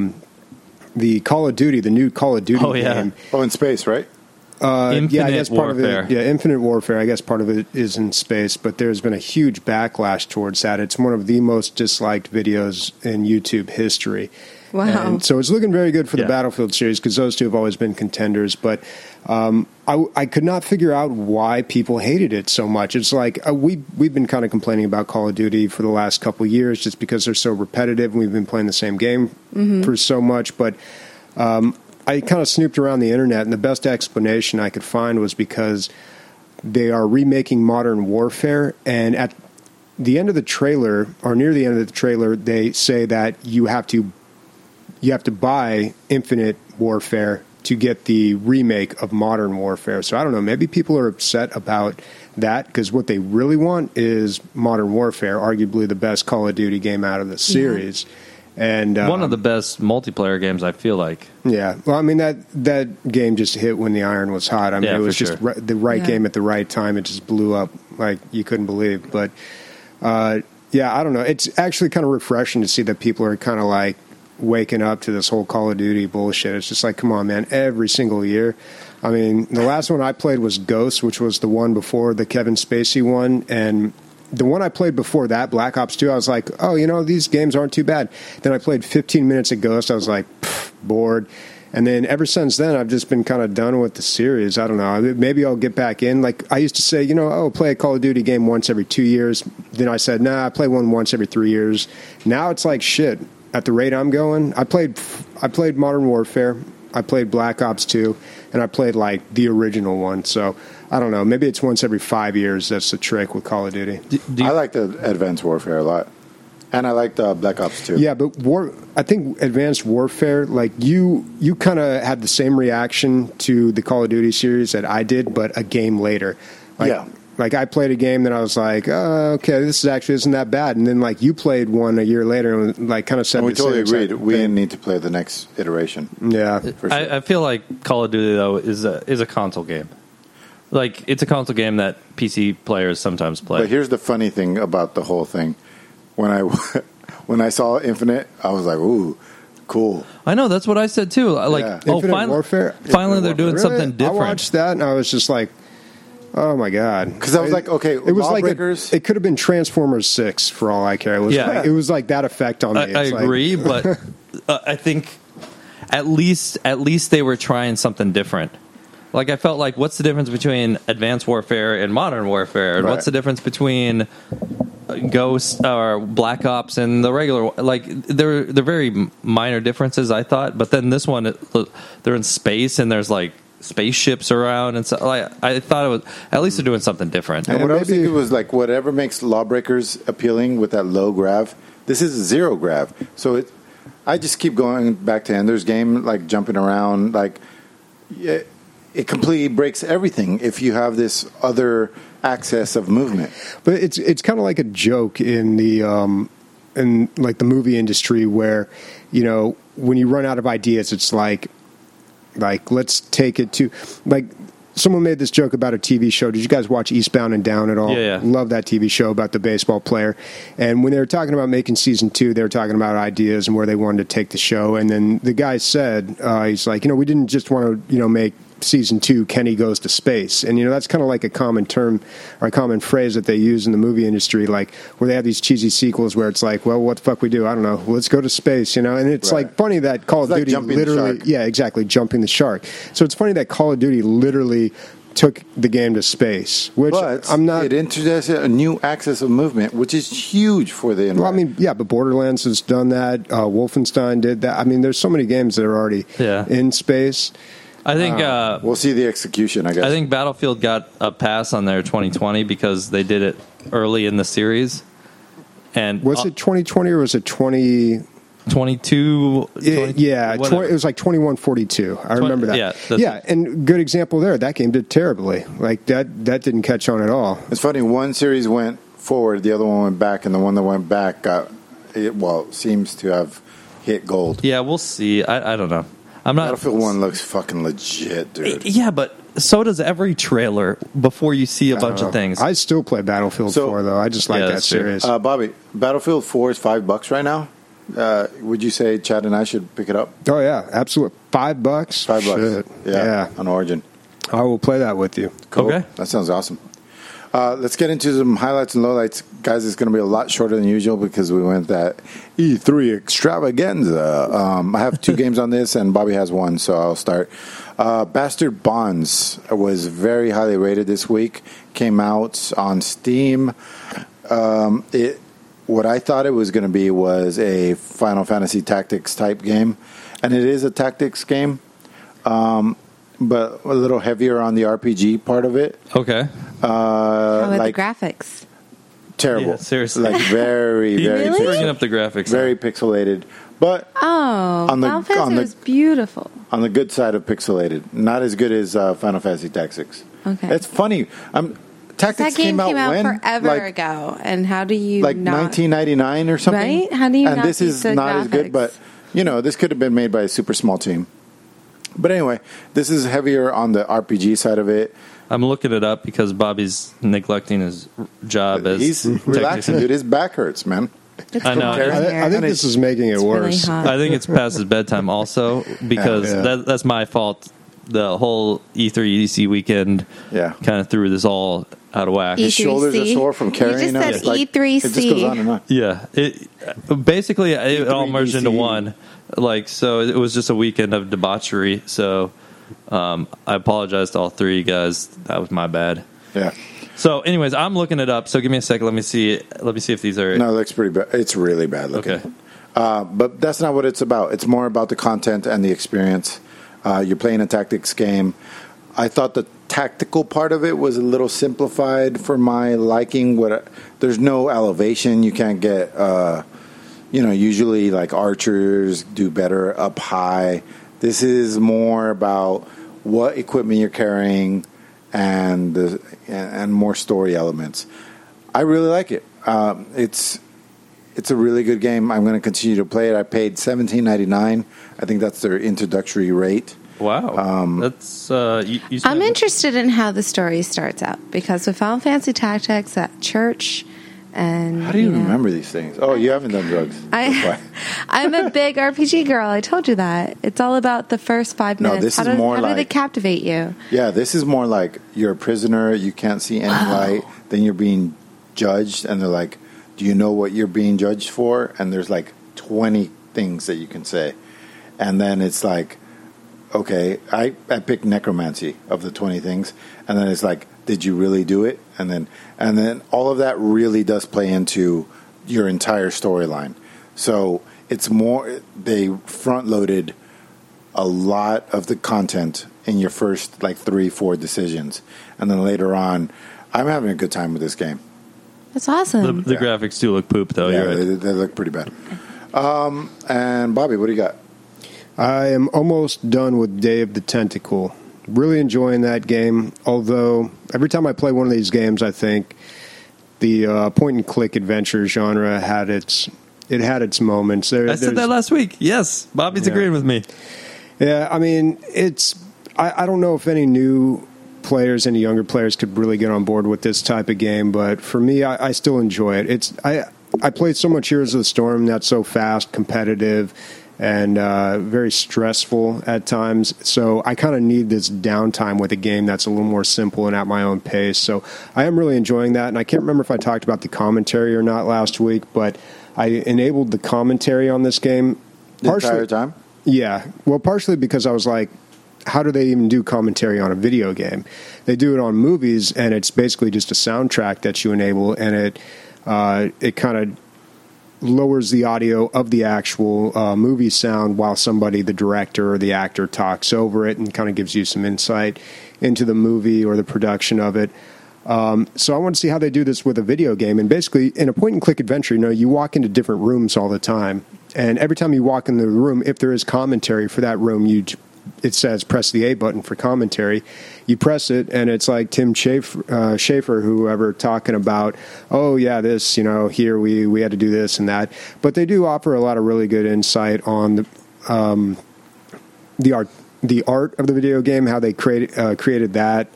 the Call of Duty, the new Call of Duty game.
Oh, in space, right?
Yeah, I guess part
Warfare.
of it. Yeah, Infinite Warfare. I guess part of it is in space, but there's been a huge backlash towards that. It's one of the most disliked videos in YouTube history.
Wow!
And so it's looking very good for the Battlefield series because those two have always been contenders. But I could not figure out why people hated it so much. It's like we've been kind of complaining about Call of Duty for the last couple of years just because they're so repetitive and we've been playing the same game for so much. But I kind of snooped around the internet, and the best explanation I could find was because they are remaking Modern Warfare, and at the end of the trailer, or near the end of the trailer, they say that you have to buy Infinite Warfare to get the remake of Modern Warfare. So I don't know, maybe people are upset about that because what they really want is Modern Warfare, arguably the best Call of Duty game out of the series. Yeah. And
one of the best multiplayer games, I feel like.
Yeah, well, I mean that game just hit when the iron was hot. I mean, it was just the right game at the right time. It just blew up like you couldn't believe. But I don't know. It's actually kind of refreshing to see that people are kind of like waking up to this whole Call of Duty bullshit. It's just like, come on, man! Every single year. I mean, the last one I played was Ghost, which was the one before the Kevin Spacey one, and the one I played before that, Black Ops 2, I was like, oh, these games aren't too bad. Then I played 15 minutes of Ghost. I was like, bored. And then ever since then, I've just been kind of done with the series. I don't know. Maybe I'll get back in. Like, I used to say, play a Call of Duty game once every 2 years. Then I said, nah, I play one once every 3 years. Now it's like, shit, at the rate I'm going, I played Modern Warfare, I played Black Ops 2, and I played, like, the original one. So I don't know. Maybe it's once every 5 years. That's the trick with Call of Duty.
I like the Advanced Warfare a lot. And I like the Black Ops 2.
Yeah, but I think Advanced Warfare, like, you kind of had the same reaction to the Call of Duty series that I did, but a game later. Like, I played a game that I was like, okay, this isn't that bad. And then, like, you played one a year later and, like, kind of said
we
the same
totally agreed.
thing.
We need to play the next iteration.
Yeah.
For sure.
I feel like Call of Duty, though, is a console game. Like, it's a console game that PC players sometimes play.
But here's the funny thing about the whole thing. When I saw Infinite, I was like, ooh, cool.
I know, that's what I said, too. Like,
Infinite Warfare?
Finally they're doing something different.
I watched that, and I was just like, oh, my God.
Because I was like, okay,
it was
Lawbreakers.
It could have been Transformers 6, for all I care. It was like that effect on me.
I agree, but I think at least they were trying something different. Like I felt like, what's the difference between Advanced Warfare and Modern Warfare? And what's the difference between Ghost or Black Ops and the regular? Like they're very minor differences, I thought. But then this one, they're in space and there's like spaceships around, and so like, I thought it was at least they're doing something different.
And what I was thinking was like whatever makes Lawbreakers appealing with that low grav. This is zero grav, so I just keep going back to Ender's Game, like jumping around, like. It completely breaks everything if you have this other access of movement.
But it's kind of like a joke in the in like the movie industry where, you know, when you run out of ideas, it's like let's take it to like. Someone made this joke about a TV show. Did you guys watch Eastbound and Down at all?
Yeah.
Love that TV show about the baseball player. And when they were talking about making season 2, they were talking about ideas and where they wanted to take the show. And then the guy said, he's like, you know, we didn't just want to, you know, make season 2 Kenny Goes to Space. And, you know, that's kind of like a common term or a common phrase that they use in the movie industry, like where they have these cheesy sequels where it's like, well, what the fuck we do? I don't know. Let's go to space, you know? And it's like funny that Call of Duty literally, yeah, exactly, jumping the shark. So it's funny that Call of Duty literally took the game to space, which
but
I'm not.
It introduced a new axis of movement, which is huge for the environment.
Well, I mean, yeah, but Borderlands has done that. Wolfenstein did that. I mean, there's so many games that are already in space.
I think
we'll see the execution, I guess.
I think Battlefield got a pass on their 2020 because they did it early in the series. And
was it 2020 or was it
22?
Yeah, it was like 2142. I remember that. Yeah, and good example there. That game did terribly. Like that didn't catch on at all.
It's funny. One series went forward, the other one went back, and the one that went back seems to have hit gold.
Yeah, we'll see. I don't know. I'm not.
Battlefield 1 looks fucking legit, dude.
Yeah, but so does every trailer before you see a bunch of things.
I still play Battlefield 4, though. I just like that series.
Bobby, Battlefield 4 is $5 right now. Would you say Chad and I should pick it up?
Oh, yeah, absolutely. $5?
$5.
Shit. Yeah,
on Origin.
I will play that with you.
Cool.
Okay.
That sounds awesome. Let's get into some highlights and lowlights. Guys, it's going to be a lot shorter than usual because we went that E3 extravaganza. I have 2 games on this, and Bobby has 1, so I'll start. Bastard Bonds was very highly rated this week. Came out on Steam. What I thought it was going to be was a Final Fantasy Tactics type game, and it is a tactics game. But a little heavier on the RPG part of it.
Okay.
How about the graphics?
Terrible.
Yeah, seriously.
Like very, very
Really?
Bringing up the graphics.
very pixelated. But
Final Fantasy was beautiful.
on the good side of pixelated. Not as good as Final Fantasy Tactics.
Okay.
It's funny. Tactics
That game came out
when?
forever
Like,
ago, and how do you
like
not
1999 or something?
Right? How do you
And
not
this
beat
is
the
not as good,
graphics?
but this could have been made by a super small team. But anyway, this is heavier on the RPG side of it.
I'm looking it up because Bobby's neglecting his job as
He's relaxing, dude. His back hurts, man.
It's
I know.
cold in here.
I think this is making it
It's really
worse.
hot.
I think it's past his bedtime also because
Yeah.
that's my fault. The whole E3 EDC weekend kind of threw this all out of whack.
His shoulders are sore from carrying
You just
him.
said
It's like-
E3C.
It just goes on and on.
Yeah, basically it all merged into one. Like, so it was just a weekend of debauchery. So I apologize to all 3 guys. That was my bad.
Yeah.
So, anyways, I'm looking it up. So give me a second. Let me see. Let me see if these are.
No, it looks pretty bad. It's really bad looking.
Okay.
But that's not what it's about. It's more about the content and the experience. You're playing a tactics game. I thought the tactical part of it was a little simplified for my liking. There's no elevation. You can't get, usually like archers do better up high. This is more about what equipment you're carrying and more story elements. I really like it. It's a really good game. I'm going to continue to play it. I paid $17.99. I think that's their introductory rate.
Wow. That's you
I'm interested in how the story starts out because with Final Fantasy Tactics at church and
how do you remember these things? Oh, you haven't done drugs.
I'm a big RPG girl. I told you that. It's all about the first 5 minutes.
This
how
is more
how
like
do they captivate you?
Yeah, this is more like you're a prisoner. You can't see any light. Then you're being judged, and they're like, "Do you know what you're being judged for?" And there's like 20 things that you can say. and then it's like, okay, I picked necromancy of the 20 things, and then it's like, did you really do it? And then all of that really does play into your entire storyline. So it's more, they front loaded a lot of the content in your first like 3-4 decisions, and then later on, I'm having a good time with this game.
That's awesome.
The graphics do look poop, though.
Yeah,
You're right.
they look pretty bad. And Bobby, what do you got?
I am almost done with Day of the Tentacle. Really enjoying that game, although every time I play one of these games, I think the point-and-click adventure genre had its moments.
I said that last week. Yes, Bobby's agreeing with me.
Yeah, I mean, I don't know if any new players, any younger players could really get on board with this type of game, but for me, I still enjoy it. I played so much Heroes of the Storm that's so fast, competitive, and very stressful at times. So I kind of need this downtime with a game that's a little more simple and at my own pace. So I am really enjoying that, and I can't remember if I talked about the commentary or not last week, but I enabled the commentary on this game.
The entire time?
Yeah. Well, partially because I was like, how do they even do commentary on a video game? They do it on movies, and it's basically just a soundtrack that you enable, and it kind of lowers the audio of the actual movie sound while somebody, the director or the actor, talks over it and kind of gives you some insight into the movie or the production of it. So I want to see how they do this with a video game. And basically, in a point-and-click adventure, you walk into different rooms all the time. And every time you walk in the room, if there is commentary for that room, it says press the A button for commentary. You press it, and it's like Tim Schafer, whoever, talking about, oh, yeah, this, here we had to do this and that. But they do offer a lot of really good insight on the art of the video game, how they created that,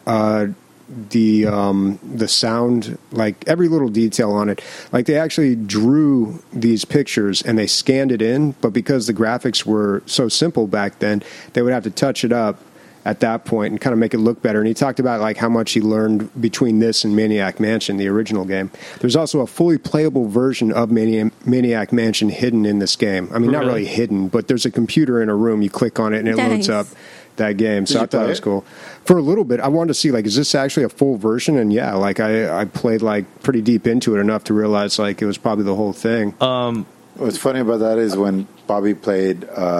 the sound, like every little detail on it. Like they actually drew these pictures and they scanned it in, but because the graphics were so simple back then, they would have to touch it up at that point and kind of make it look better. And he talked about like how much he learned between this and Maniac Mansion, the original game. There's also a fully playable version of Maniac Mansion hidden in this game. I mean, not really hidden, but there's a computer in a room. You click on it and it loads up that game. So I thought it was cool. For a little bit, I wanted to see, like, is this actually a full version? And yeah, like I played like pretty deep into it enough to realize like it was probably the whole thing.
What's funny about that is when Bobby played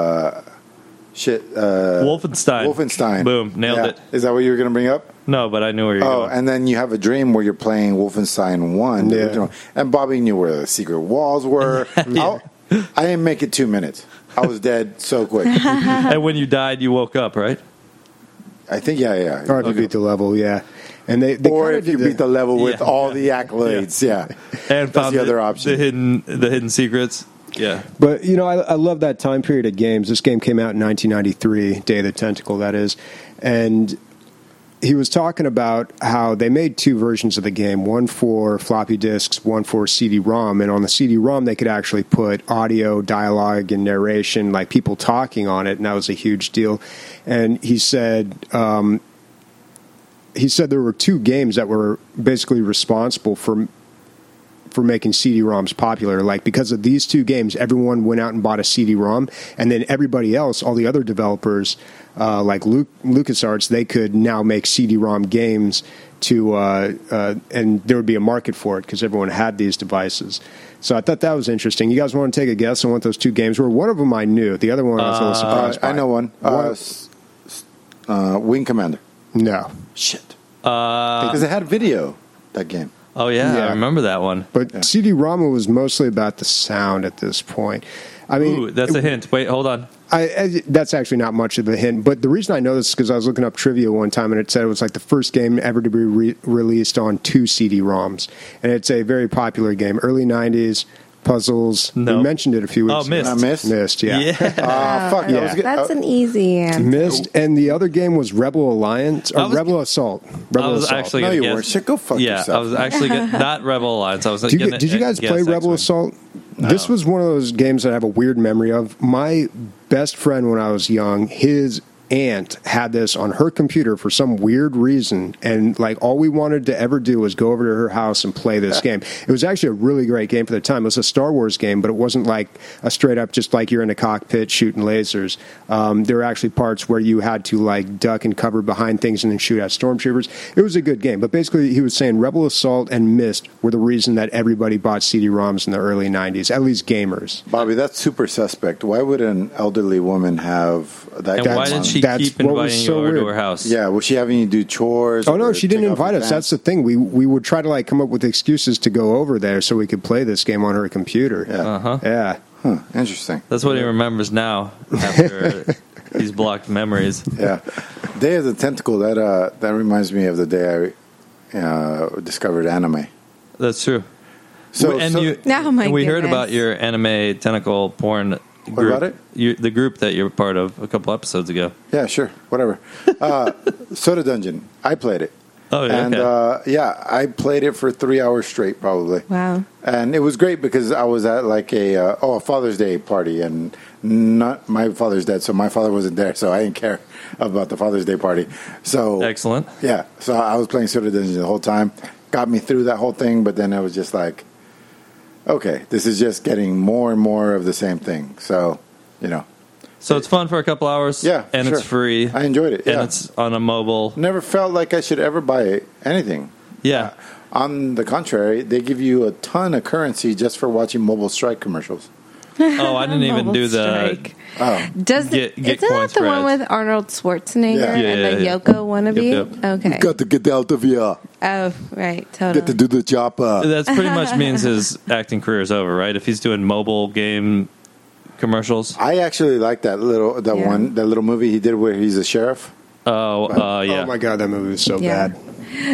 Wolfenstein.
Boom, nailed it.
Is that what you were going to bring up?
No, but I knew where you were going.
And then you have a dream where you're playing Wolfenstein 1.
Yeah.
And Bobby knew where the secret walls were. I didn't make it 2 minutes. I was dead so quick.
And when you died, you woke up, right?
I think, yeah.
Or if you beat the level, yeah. And they
or if you beat the level with all the accolades, yeah.
And
that's
found
the other option.
The hidden secrets. Yeah.
But, I love that time period of games. This game came out in 1993, Day of the Tentacle, that is. And he was talking about how they made 2 versions of the game, one for floppy disks, one for CD-ROM. And on the CD-ROM, they could actually put audio, dialogue, and narration, like people talking on it, and that was a huge deal. And he said there were 2 games that were basically responsible for making CD-ROMs popular. Like, because of these 2 games, everyone went out and bought a CD-ROM, and then everybody else, all the other developers, like LucasArts, they could now make CD-ROM games and there would be a market for it because everyone had these devices. So I thought that was interesting. You guys want to take a guess on what those 2 games were? One of them I knew. The other one I was a little surprised by.
I know one. Wing Commander.
No.
Shit. Because it had video, that game.
Oh, yeah, I remember that one.
But CD-ROM was mostly about the sound at this point. I mean,
ooh, that's a hint. Wait, hold on.
That's actually not much of a hint. But the reason I know this is because I was looking up trivia one time, and it said it was like the first game ever to be released on 2 CD-ROMs. And it's a very popular game. Early 90s, puzzles.
No.
We mentioned it a few weeks ago.
Myst?
Myst, yeah.
Fuck.
Yeah.
That's an easy answer.
Myst, and the other game was Rebel Alliance, or Rebel Assault. Rebel Assault.
Actually
no, you
guess,
weren't. Shit, go fuck yourself.
Yeah, I was actually not Rebel Alliance. I was.
Did you guys play Rebel Assault? No. This was one of those games that I have a weird memory of. My best friend when I was young, his aunt had this on her computer for some weird reason, and like all we wanted to ever do was go over to her house and play this game. It was actually a really great game for the time. It was a Star Wars game, but it wasn't like a straight up just like you're in a cockpit shooting lasers. There were actually parts where you had to like duck and cover behind things and then shoot at stormtroopers. It was a good game, but basically he was saying Rebel Assault and Myst were the reason that everybody bought CD-ROMs in the early 90s, at least gamers.
Bobby, that's super suspect. Why would an elderly woman have that?
And why did she keep inviting you over to her house?
Yeah, was she having you do chores?
Oh no, she didn't invite us. That's the thing. We would try to like come up with excuses to go over there so we could play this game on her computer.
Yeah.
Yeah.
Huh, interesting.
That's what he remembers now after these blocked memories.
Yeah. Day of the Tentacle, that reminds me of the day I discovered anime.
That's true.
So,
and
so
you,
Oh, my
and we heard
goodness.
about your anime tentacle porn group.
What about it?
The group that you're part of a couple episodes ago.
yeah, sure, whatever. Soda Dungeon, I played it.
Oh, yeah,
And
okay.
I played it for 3 hours straight, probably.
Wow.
And it was great because I was at like a Father's Day party, and not my father's dead, so my father wasn't there, so I didn't care about the Father's Day party. So
Excellent.
yeah, so I was playing Soda Dungeon the whole time. Got me through that whole thing, but then I was just like, okay, this is just getting more and more of the same thing. So,
So it's fun for a couple hours.
Yeah,
and
sure.
it's free.
I enjoyed it.
And
Yeah.
it's on a mobile.
Never felt like I should ever buy anything.
Yeah.
On the contrary, they give you a ton of currency just for watching Mobile Strike commercials.
Oh, I didn't even
Mobile
do the.
Strike.
Oh,
Does
Get
isn't that
coin
the one
spreads.
with Arnold Schwarzenegger
Yeah.
Yeah,
and the
yeah.
Yoko wannabe?
Yep,
Okay.
got to get out of here.
Oh, right. Totally.
Get to do the job.
That's pretty much means his acting career is over, right? If he's doing mobile game commercials.
I actually like that
Yeah.
little movie he did where he's a sheriff.
Oh
Yeah.
my god, that movie was so
Yeah.
bad.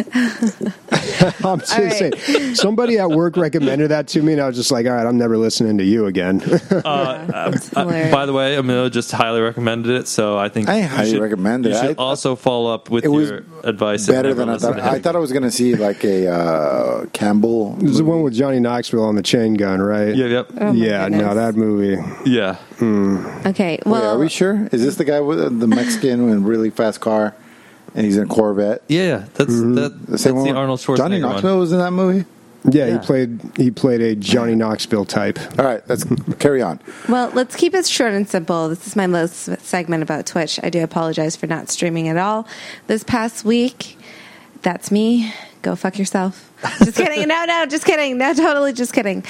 I'm just
All right.
saying. Somebody at work recommended that to me, and I was just like, all right, I'm never listening to you again.
It's hilarious.
By the way, Emilio just highly recommended it, so I think
I
you
highly
should-
recommend it.
You should
I-
also follow up with
It was
your advice. and
Better
never
than I
listen
thought.
to
I
him.
thought I was going to see like a Campbell.
It was the one with Johnny Knoxville on the chain gun, right?
Yep.
Oh, my
yeah, no,
goodness.
that movie.
Yeah.
Okay.
Wait,
Well,
are we sure? Is this the guy with the Mexican with a really fast car, and he's in a Corvette?
Yeah. That's
The same
the
one.
Arnold Schwarzenegger
Johnny
one.
Knoxville was in that movie.
Yeah,
Yeah.
he played a Johnny Knoxville type.
All right, let's carry on.
Well, let's keep it short and simple. This is my last segment about Twitch. I do apologize for not streaming at all this past week. That's me. Go fuck yourself. Just kidding. No, just kidding. No, totally just kidding.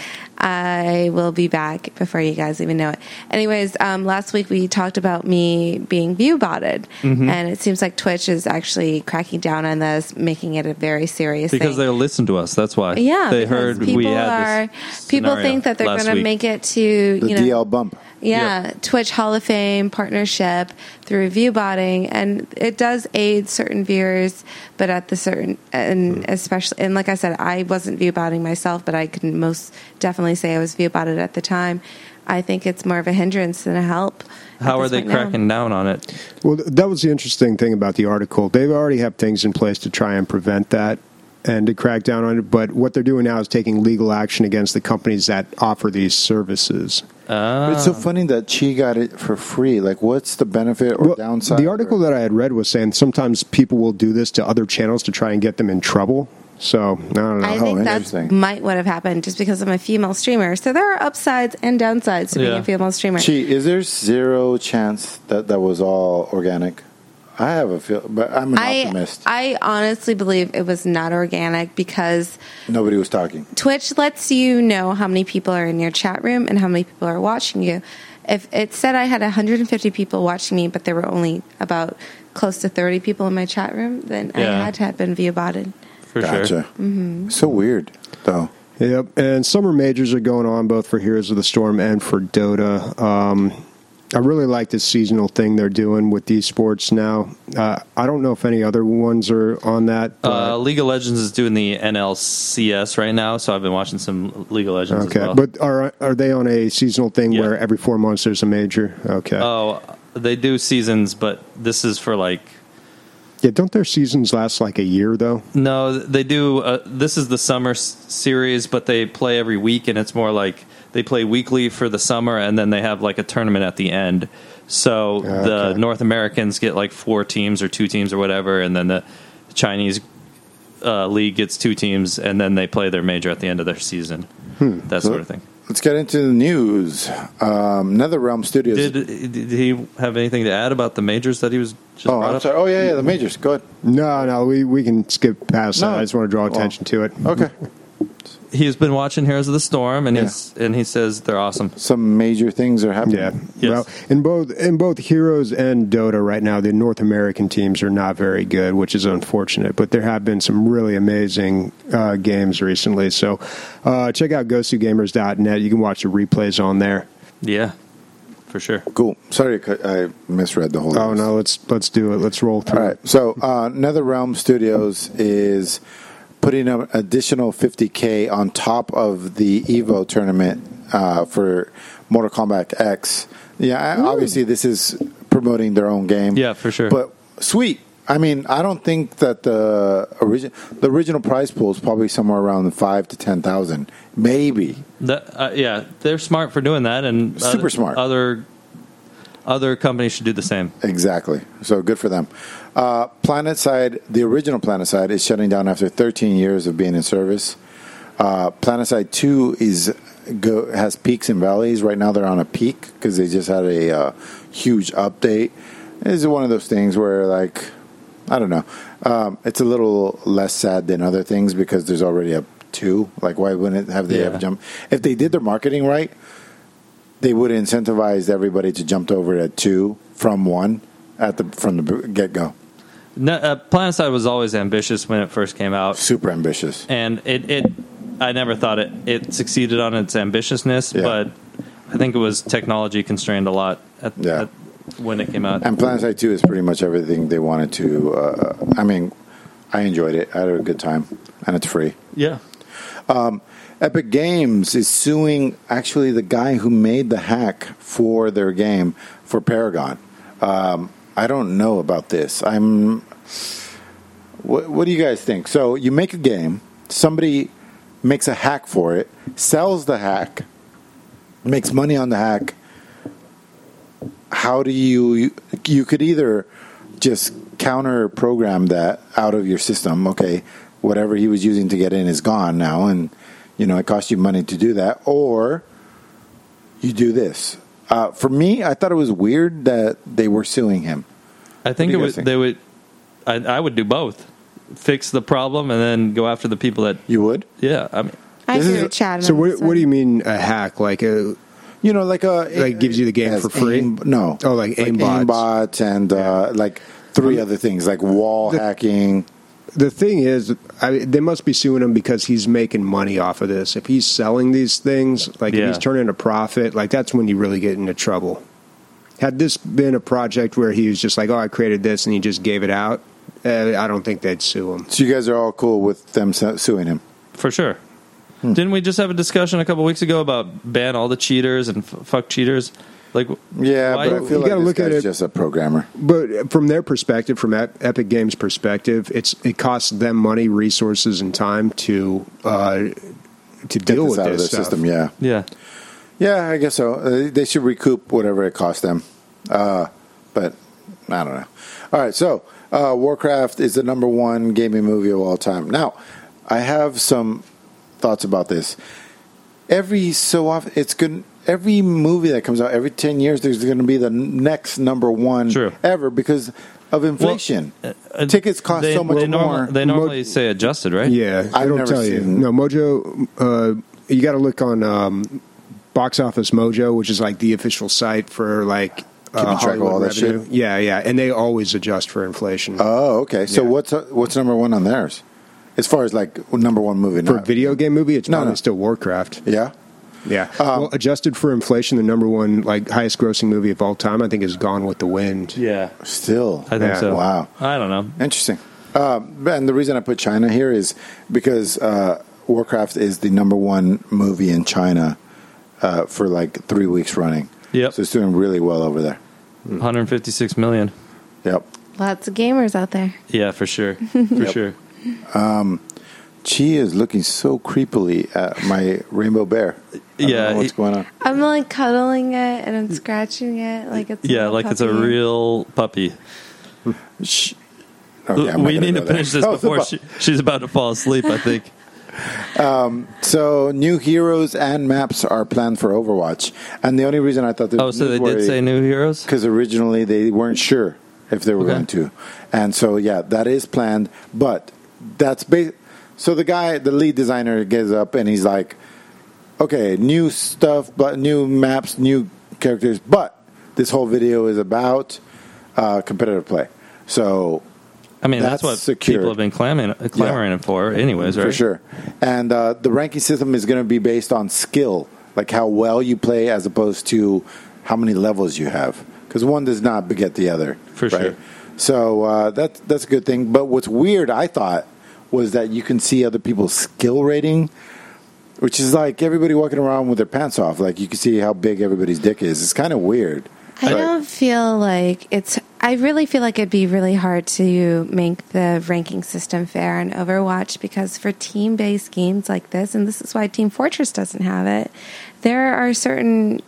I will be back before you guys even know it. Anyways, last week we talked about me being view-botted, and it seems like Twitch is actually cracking down on this, making it a very serious
Because
thing.
they listen to us. That's why.
Yeah,
They
because
heard
people
we had this
people
scenario
think that they're
last
going to
week.
make it to
The DL bump.
yeah, Twitch Hall of Fame partnership through viewbotting, and it does aid certain viewers, but at the certain and especially and like I said, I wasn't viewbotting myself, but I can most definitely say I was viewbotted at the time. I think it's more of a hindrance than a help.
How
at
are
this
they
point now.
cracking down on it?
Well, that was the interesting thing about the article. They already have things in place to try and prevent that and to crack down on it. But what they're doing now is taking legal action against the companies that offer these services.
It's so funny that she got it for free. Like, what's the benefit or downside?
The article that I had read was saying sometimes people will do this to other channels to try and get them in trouble. So, I don't know.
I think that
interesting.
might what have happened just because I'm a female streamer. So there are upsides and downsides to being
Yeah.
a female streamer.
Is there zero chance that was all organic? I have a feel, but I'm an optimist.
I honestly believe it was not organic because
Nobody was talking.
Twitch lets you know how many people are in your chat room and how many people are watching you. If it said I had 150 people watching me, but there were only about close to 30 people in my chat room, then I
Yeah.
had to have been view-botted.
For
Gotcha.
sure.
So weird, though.
Yep, and summer majors are going on both for Heroes of the Storm and for Dota. I really like this seasonal thing they're doing with these sports now. I don't know if any other ones are on that. But,
League of Legends is doing the NLCS right now, so I've been watching some League of Legends
okay,
as well.
but are they on a seasonal thing
Yeah.
where every 4 months there's a major? Okay.
Oh, they do seasons, but this is for like
Yeah, don't their seasons last like a year though?
No, they do. This is the summer series, but they play every week, and it's more like they play weekly for the summer, and then they have like a tournament at the end. So the North Americans get like 4 teams or 2 teams or whatever, and then the Chinese league gets 2 teams, and then they play their major at the end of their season. That sort of thing.
Let's get into the news. NetherRealm Studios.
Did he have anything to add about the majors that he was just brought up?
Sorry. Oh, yeah, the majors. Go ahead.
No, we can skip past that. I just want to draw attention to it.
Okay.
He's been watching Heroes of the Storm, and he says they're awesome.
Some major things are happening.
Yeah.
Yes.
Well, in both Heroes and Dota right now, the North American teams are not very good, which is unfortunate. But there have been some really amazing games recently. So check out GoToGamers.net. You can watch the replays on there.
Yeah, for sure.
Cool. Sorry, I misread the whole
Oh,
news.
no, let's do it. Let's roll through
All right. So NetherRealm Studios is putting an additional $50K on top of the EVO tournament for Mortal Kombat X. Yeah, obviously this is promoting their own game.
Yeah, for sure.
But sweet. I mean, I don't think that the original prize pool is probably somewhere around 5,000 to 10,000, maybe.
They're smart for doing that, and
Super smart.
Other companies should do the same.
Exactly. So good for them. PlanetSide, the original PlanetSide, is shutting down after 13 years of being in service. PlanetSide 2 has peaks and valleys. Right now they're on a peak because they just had a huge update. It's one of those things where, like, I don't know. It's a little less sad than other things because there's already a 2. Like, why wouldn't it have the ever jump? If they did their marketing right, they would have incentivized everybody to jump over at 2 from 1 from the get-go.
PlanetSide was always ambitious when it first came out.
Super ambitious.
And I never thought it succeeded on its ambitiousness, but I think it was technology constrained a lot when it came out.
And PlanetSide 2 is pretty much everything they wanted to. I mean, I enjoyed it. I had a good time. And it's free.
Yeah.
Epic Games is suing actually the guy who made the hack for their game for Paragon. I don't know about this. What do you guys think? So you make a game, somebody makes a hack for it, sells the hack, makes money on the hack. How do you could either just counter program that out of your system. Okay, whatever he was using to get in is gone now, and it cost you money to do that, or you do this. For me, I thought it was weird that they were suing him.
I think they would. I would do both. Fix the problem and then go after the people that
You would?
Yeah, I mean,
I agree with Chad.
So what do you mean a hack? Like like gives you the game for free?
No.
Oh, like aimbots.
Aimbots and like 3 other things, like wall hacking.
The thing is, they must be suing him because he's making money off of this. If he's selling these things, if he's turning a profit, that's when you really get into trouble. Had this been a project where he was just like, I created this and he just gave it out, I don't think they'd sue him.
So you guys are all cool with them suing him?
For sure. Didn't we just have a discussion a couple weeks ago about ban all the cheaters and fuck cheaters?
But I feel like this guy's just a programmer.
But from their perspective, from Epic Games' perspective, it costs them money, resources, and time to deal with
out
this
of
stuff.
System. Yeah, I guess so. They should recoup whatever it cost them. But I don't know. All right, so Warcraft is the #1 gaming movie of all time. Now, I have some thoughts about this. Every so often, it's good. Every movie that comes out every 10 years, there's going to be the next #1 ever because of inflation. Tickets cost so much more.
They normally say adjusted, right?
Yeah, I don't tell you. No, Mojo. You got to look on Box Office Mojo, which is like the official site for
keeping track of all that
revenue.
shit.
Yeah, and they always adjust for inflation.
Oh, okay. So what's #1 on theirs? As far as #1 movie
for a video game movie, it's probably still Warcraft.
Yeah.
Yeah. Well, adjusted for inflation, the #1 highest grossing movie of all time, I think, is Gone with the Wind.
Yeah.
Still,
I think so.
Wow.
I don't know.
Interesting. And the reason I put China here is because Warcraft is the #1 movie in China for 3 weeks running.
Yep.
So it's doing really well over there.
156 million.
Yep.
Lots of gamers out there.
Yeah, for sure. For sure.
Chi is looking so creepily at my rainbow bear. I don't know what's going on?
I'm like cuddling it and I'm scratching it like it's
it's a real puppy.
Okay,
we need to finish this before she's about to fall asleep, I think.
So new heroes and maps are planned for Overwatch, and the only reason I thought this
so they did say new heroes,
because originally they weren't sure if they were going to, and so that is planned. But that's so the lead designer gets up and he's like, okay, new stuff, but new maps, new characters, but this whole video is about competitive play. So.
I mean, that's what people have been clamoring for anyways, right?
For sure. And the ranking system is going to be based on skill, like how well you play as opposed to how many levels you have. Because one does not beget the other.
For sure.
So that's a good thing. But what's weird, I thought, was that you can see other people's skill rating, which is like everybody walking around with their pants off. Like you can see how big everybody's dick is. It's kind of weird.
I don't feel like I really feel like it'd be really hard to make the ranking system fair in Overwatch because for team-based games like this, and this is why Team Fortress doesn't have it, there are certain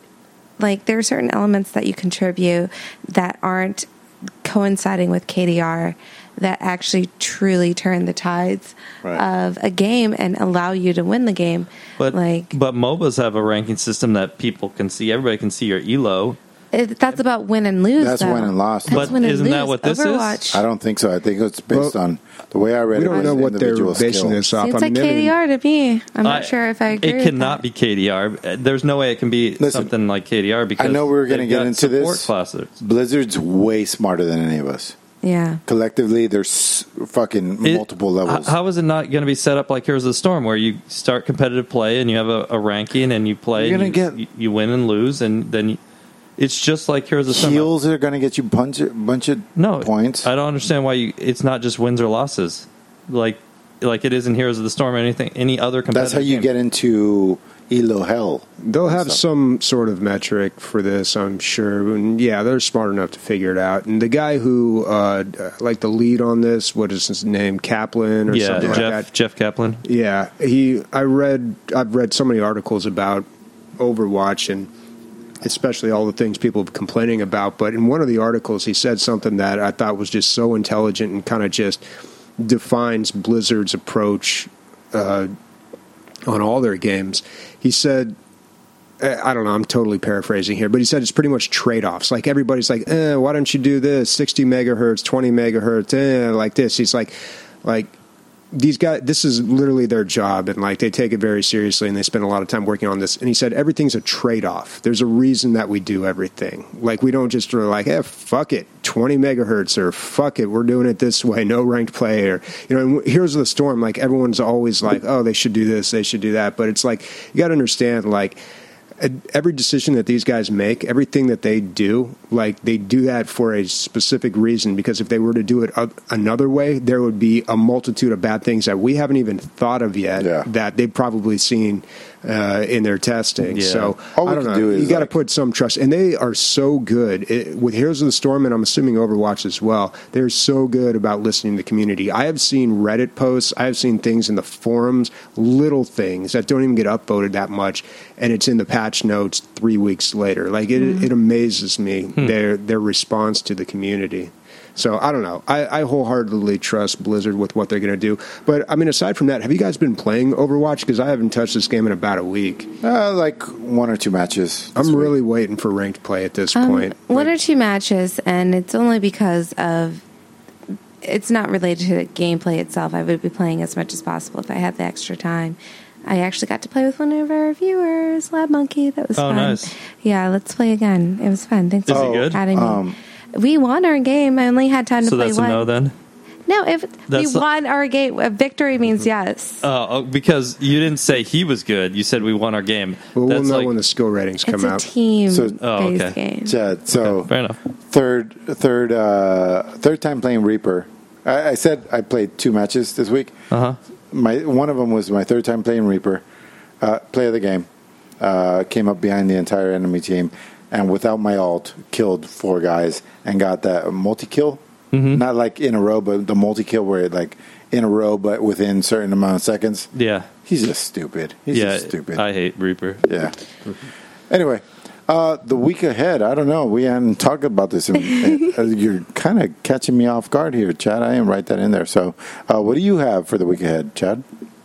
elements that you contribute that aren't coinciding with KDR that actually truly turn the tides of a game and allow you to win the game.
But MOBAs have a ranking system that people can see. Everybody can see your elo.
That's about win and lose.
That's win and loss.
But isn't that what this
is?
I don't think so. I think it's based on the way I read it.
We don't know what they're basing this off.
Seems like KDR to me. I'm not sure if I agree.
It cannot be KDR. There's no way it can be something like KDR because
I know we were going to get into this.
Classes.
Blizzard's way smarter than any of us.
Yeah.
Collectively, there's fucking multiple levels.
How is it not going to be set up like Heroes of the Storm, where you start competitive play and you have a ranking and you play, you win and lose, and then it's just like Heroes of the Storm.
Heals are going to get you a bunch of points.
I don't understand why it's not just wins or losses, like it is in Heroes of the Storm or any other competitive.
That's how you get into Elo Hell.
They'll have some sort of metric for this, I'm sure. And they're smart enough to figure it out. And the guy who, the lead on this, what is his name, Kaplan or something like that?
Jeff Kaplan.
Yeah, I've read so many articles about Overwatch and especially all the things people are complaining about. But in one of the articles, he said something that I thought was just so intelligent and kind of just defines Blizzard's approach on all their games. He said, I don't know, I'm totally paraphrasing here, but he said it's pretty much trade-offs. Like everybody's like, why don't you do this? 60 megahertz, 20 megahertz, like this. He's like these guys, this is literally their job, and like they take it very seriously, and they spend a lot of time working on this. And he said everything's a trade-off. There's a reason that we do everything. Like we don't just like, fuck it, 20 megahertz, or fuck it, we're doing it this way, no ranked play, or Heroes of the Storm. Like everyone's always like, oh, they should do this, they should do that, but it's like you got to understand, like every decision that these guys make, everything that they do, like they do that for a specific reason, because if they were to do it another way, there would be a multitude of bad things that we haven't even thought of yet that they've probably seen in their testing. So I don't know. You got to put some trust, and they are so good with Heroes of the Storm, and I'm assuming Overwatch as well. They're so good about listening to the community. I have seen Reddit posts, I have seen things in the forums, little things that don't even get upvoted that much, and it's in the patch notes 3 weeks later. Like it amazes me their response to the community. So I don't know. I wholeheartedly trust Blizzard with what they're going to do. But I mean, aside from that, have you guys been playing Overwatch? Because I haven't touched this game in about a week.
Like 1 or 2 matches.
I'm really waiting for ranked play at this point.
1 or 2 matches, and it's only because of it's not related to the gameplay itself. I would be playing as much as possible if I had the extra time. I actually got to play with one of our viewers, Lab Monkey. That was fun.
Nice.
Yeah, let's play again. It was fun. Thanks for
he good?
adding me. We won our game. I only had time to play one.
So that's a no then?
No, if we won our game, a victory means yes.
Oh, because you didn't say he was good. You said we won our game.
Well, we'll know when the skill ratings come out.
It's a team-based game.
So
fair enough.
Third time playing Reaper. I said I played 2 matches this week. One of them was my 3rd time playing Reaper. Play of the game. Came up behind the entire enemy team, and without my ult, killed 4 guys and got that multi-kill Not like in a row, but the multi-kill where it like in a row, but within a certain amount of seconds.
Yeah.
He's just stupid. He's just stupid.
I hate Reaper.
Yeah. Anyway, the week ahead, I don't know. We hadn't talked about this. You're kind of catching me off guard here, Chad. I didn't write that in there. So what do you have for the week ahead, Chad?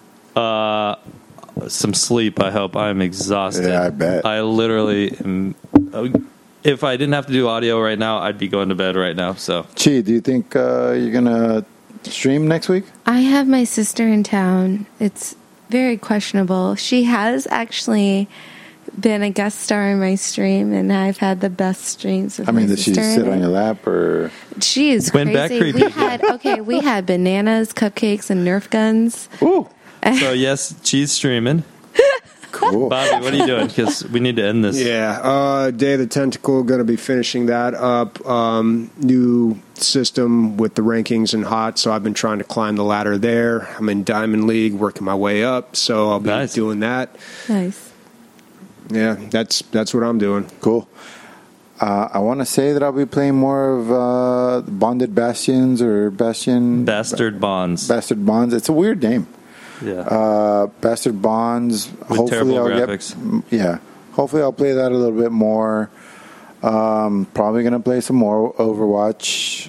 Some sleep, I hope. I'm exhausted.
Yeah, I bet.
I literally am. If I didn't have to do audio right now, I'd be going to bed right now. So,
Chi, do you think you're going to stream next week?
I have my sister in town. It's very questionable. She has actually been a guest star in my stream, and I've had the best streams with my
did she
sister
sit on your lap or?
She is
Went back
crazy.
creepy.
We had bananas, cupcakes, and Nerf guns.
Ooh,
so yes, she's streaming.
cool.
Bobby, what are you doing? Because we need to end this.
Yeah, Day of the Tentacle, going to be finishing that up. New system with the rankings and hot, so I've been trying to climb the ladder there. I'm in Diamond League, working my way up, so I'll be doing that.
Nice.
Yeah, that's what I'm doing.
Cool. I want to say that I'll be playing more of Bonded Bastions or
Bastard Bonds.
Bastard Bonds. It's a weird name.
Yeah.
Bastard Bonds.
With terrible graphics.
Hopefully I'll play that a little bit more. Probably going to play some more Overwatch.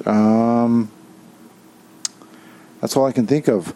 That's all I can think of.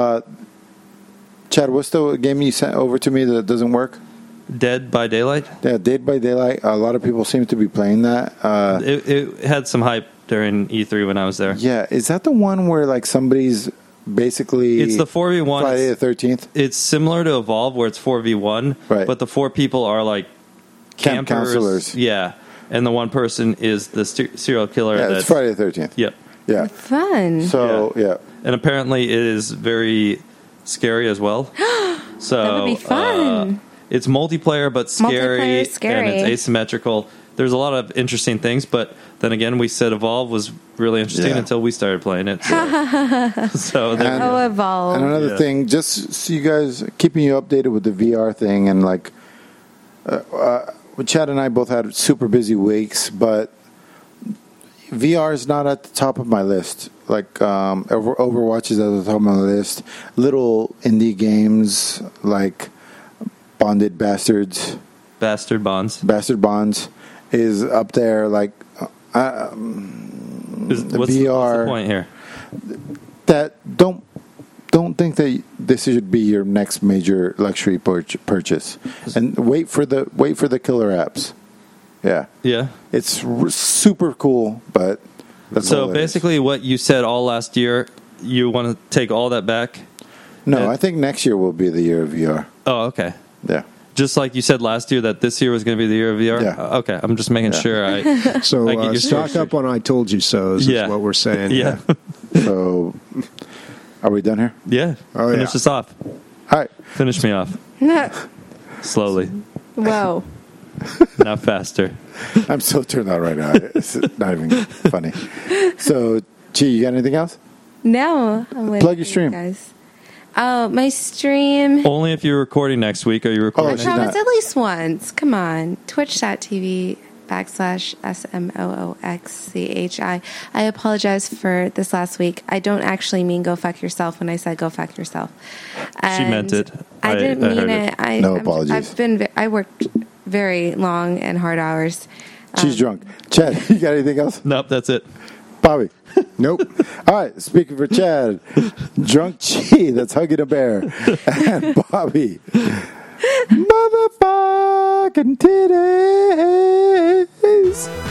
Chad, what's the game you sent over to me that doesn't work?
Dead by Daylight?
Yeah, Dead by Daylight. A lot of people seem to be playing that.
It had some hype during E3 when I was there.
Yeah, is that the one where like somebody's basically...
It's the 4v1.
Friday the 13th?
It's similar to Evolve where it's 4v1,
right.
But the 4 people are like
camp counselors.
Yeah, and the one person is the serial killer.
Yeah, it's Friday the 13th.
Yep.
Yeah.
Fun.
So, yeah.
And apparently it is very scary as well. So
that would be fun.
It's multiplayer, but scary, and it's asymmetrical. There's a lot of interesting things, but then again, we said Evolve was really interesting until we started playing it. So
Evolve.
And another thing, just so you guys, keeping you updated with the VR thing, and like, Chad and I both had super busy weeks, but VR is not at the top of my list. Like Overwatch is at the top of my list. Little indie games like Bonded Bastards.
Bastard Bonds.
Bastard Bonds is up there. Like
what's the point here?
That don't think that this should be your next major luxury purchase, and wait for the killer apps. Yeah, it's super cool, but that's
so basically what you said all last year. You want to take all that back?
No, I think next year will be the year of VR.
Oh, okay.
Yeah.
Just like you said last year that this year was going to be the year of VR?
Yeah.
Okay, I'm just making sure I get your
stock up on I Told You So's is what we're saying.
Yeah.
So, are we done here?
Yeah. Finish us off.
All right.
Finish me off. Slowly.
Whoa.
Not faster.
I'm so turned on right now. It's not even funny. So, Chi, you got anything else?
No.
Plug your stream.
Guys. Oh, my stream.
Only if you're recording next week. Are you recording?
I promise at least once. Come on. Twitch.tv/SMOOXCHI. I apologize for this last week. I don't actually mean go fuck yourself when I said go fuck yourself.
She meant it.
I didn't mean it.
No apologies.
I worked very long and hard hours.
She's drunk. Chad, you got anything else?
Nope, that's it.
Bobby?
Nope.
All right, speaking for Chad, Drunk Chi, that's hugging a bear, and Bobby, motherfucking titties.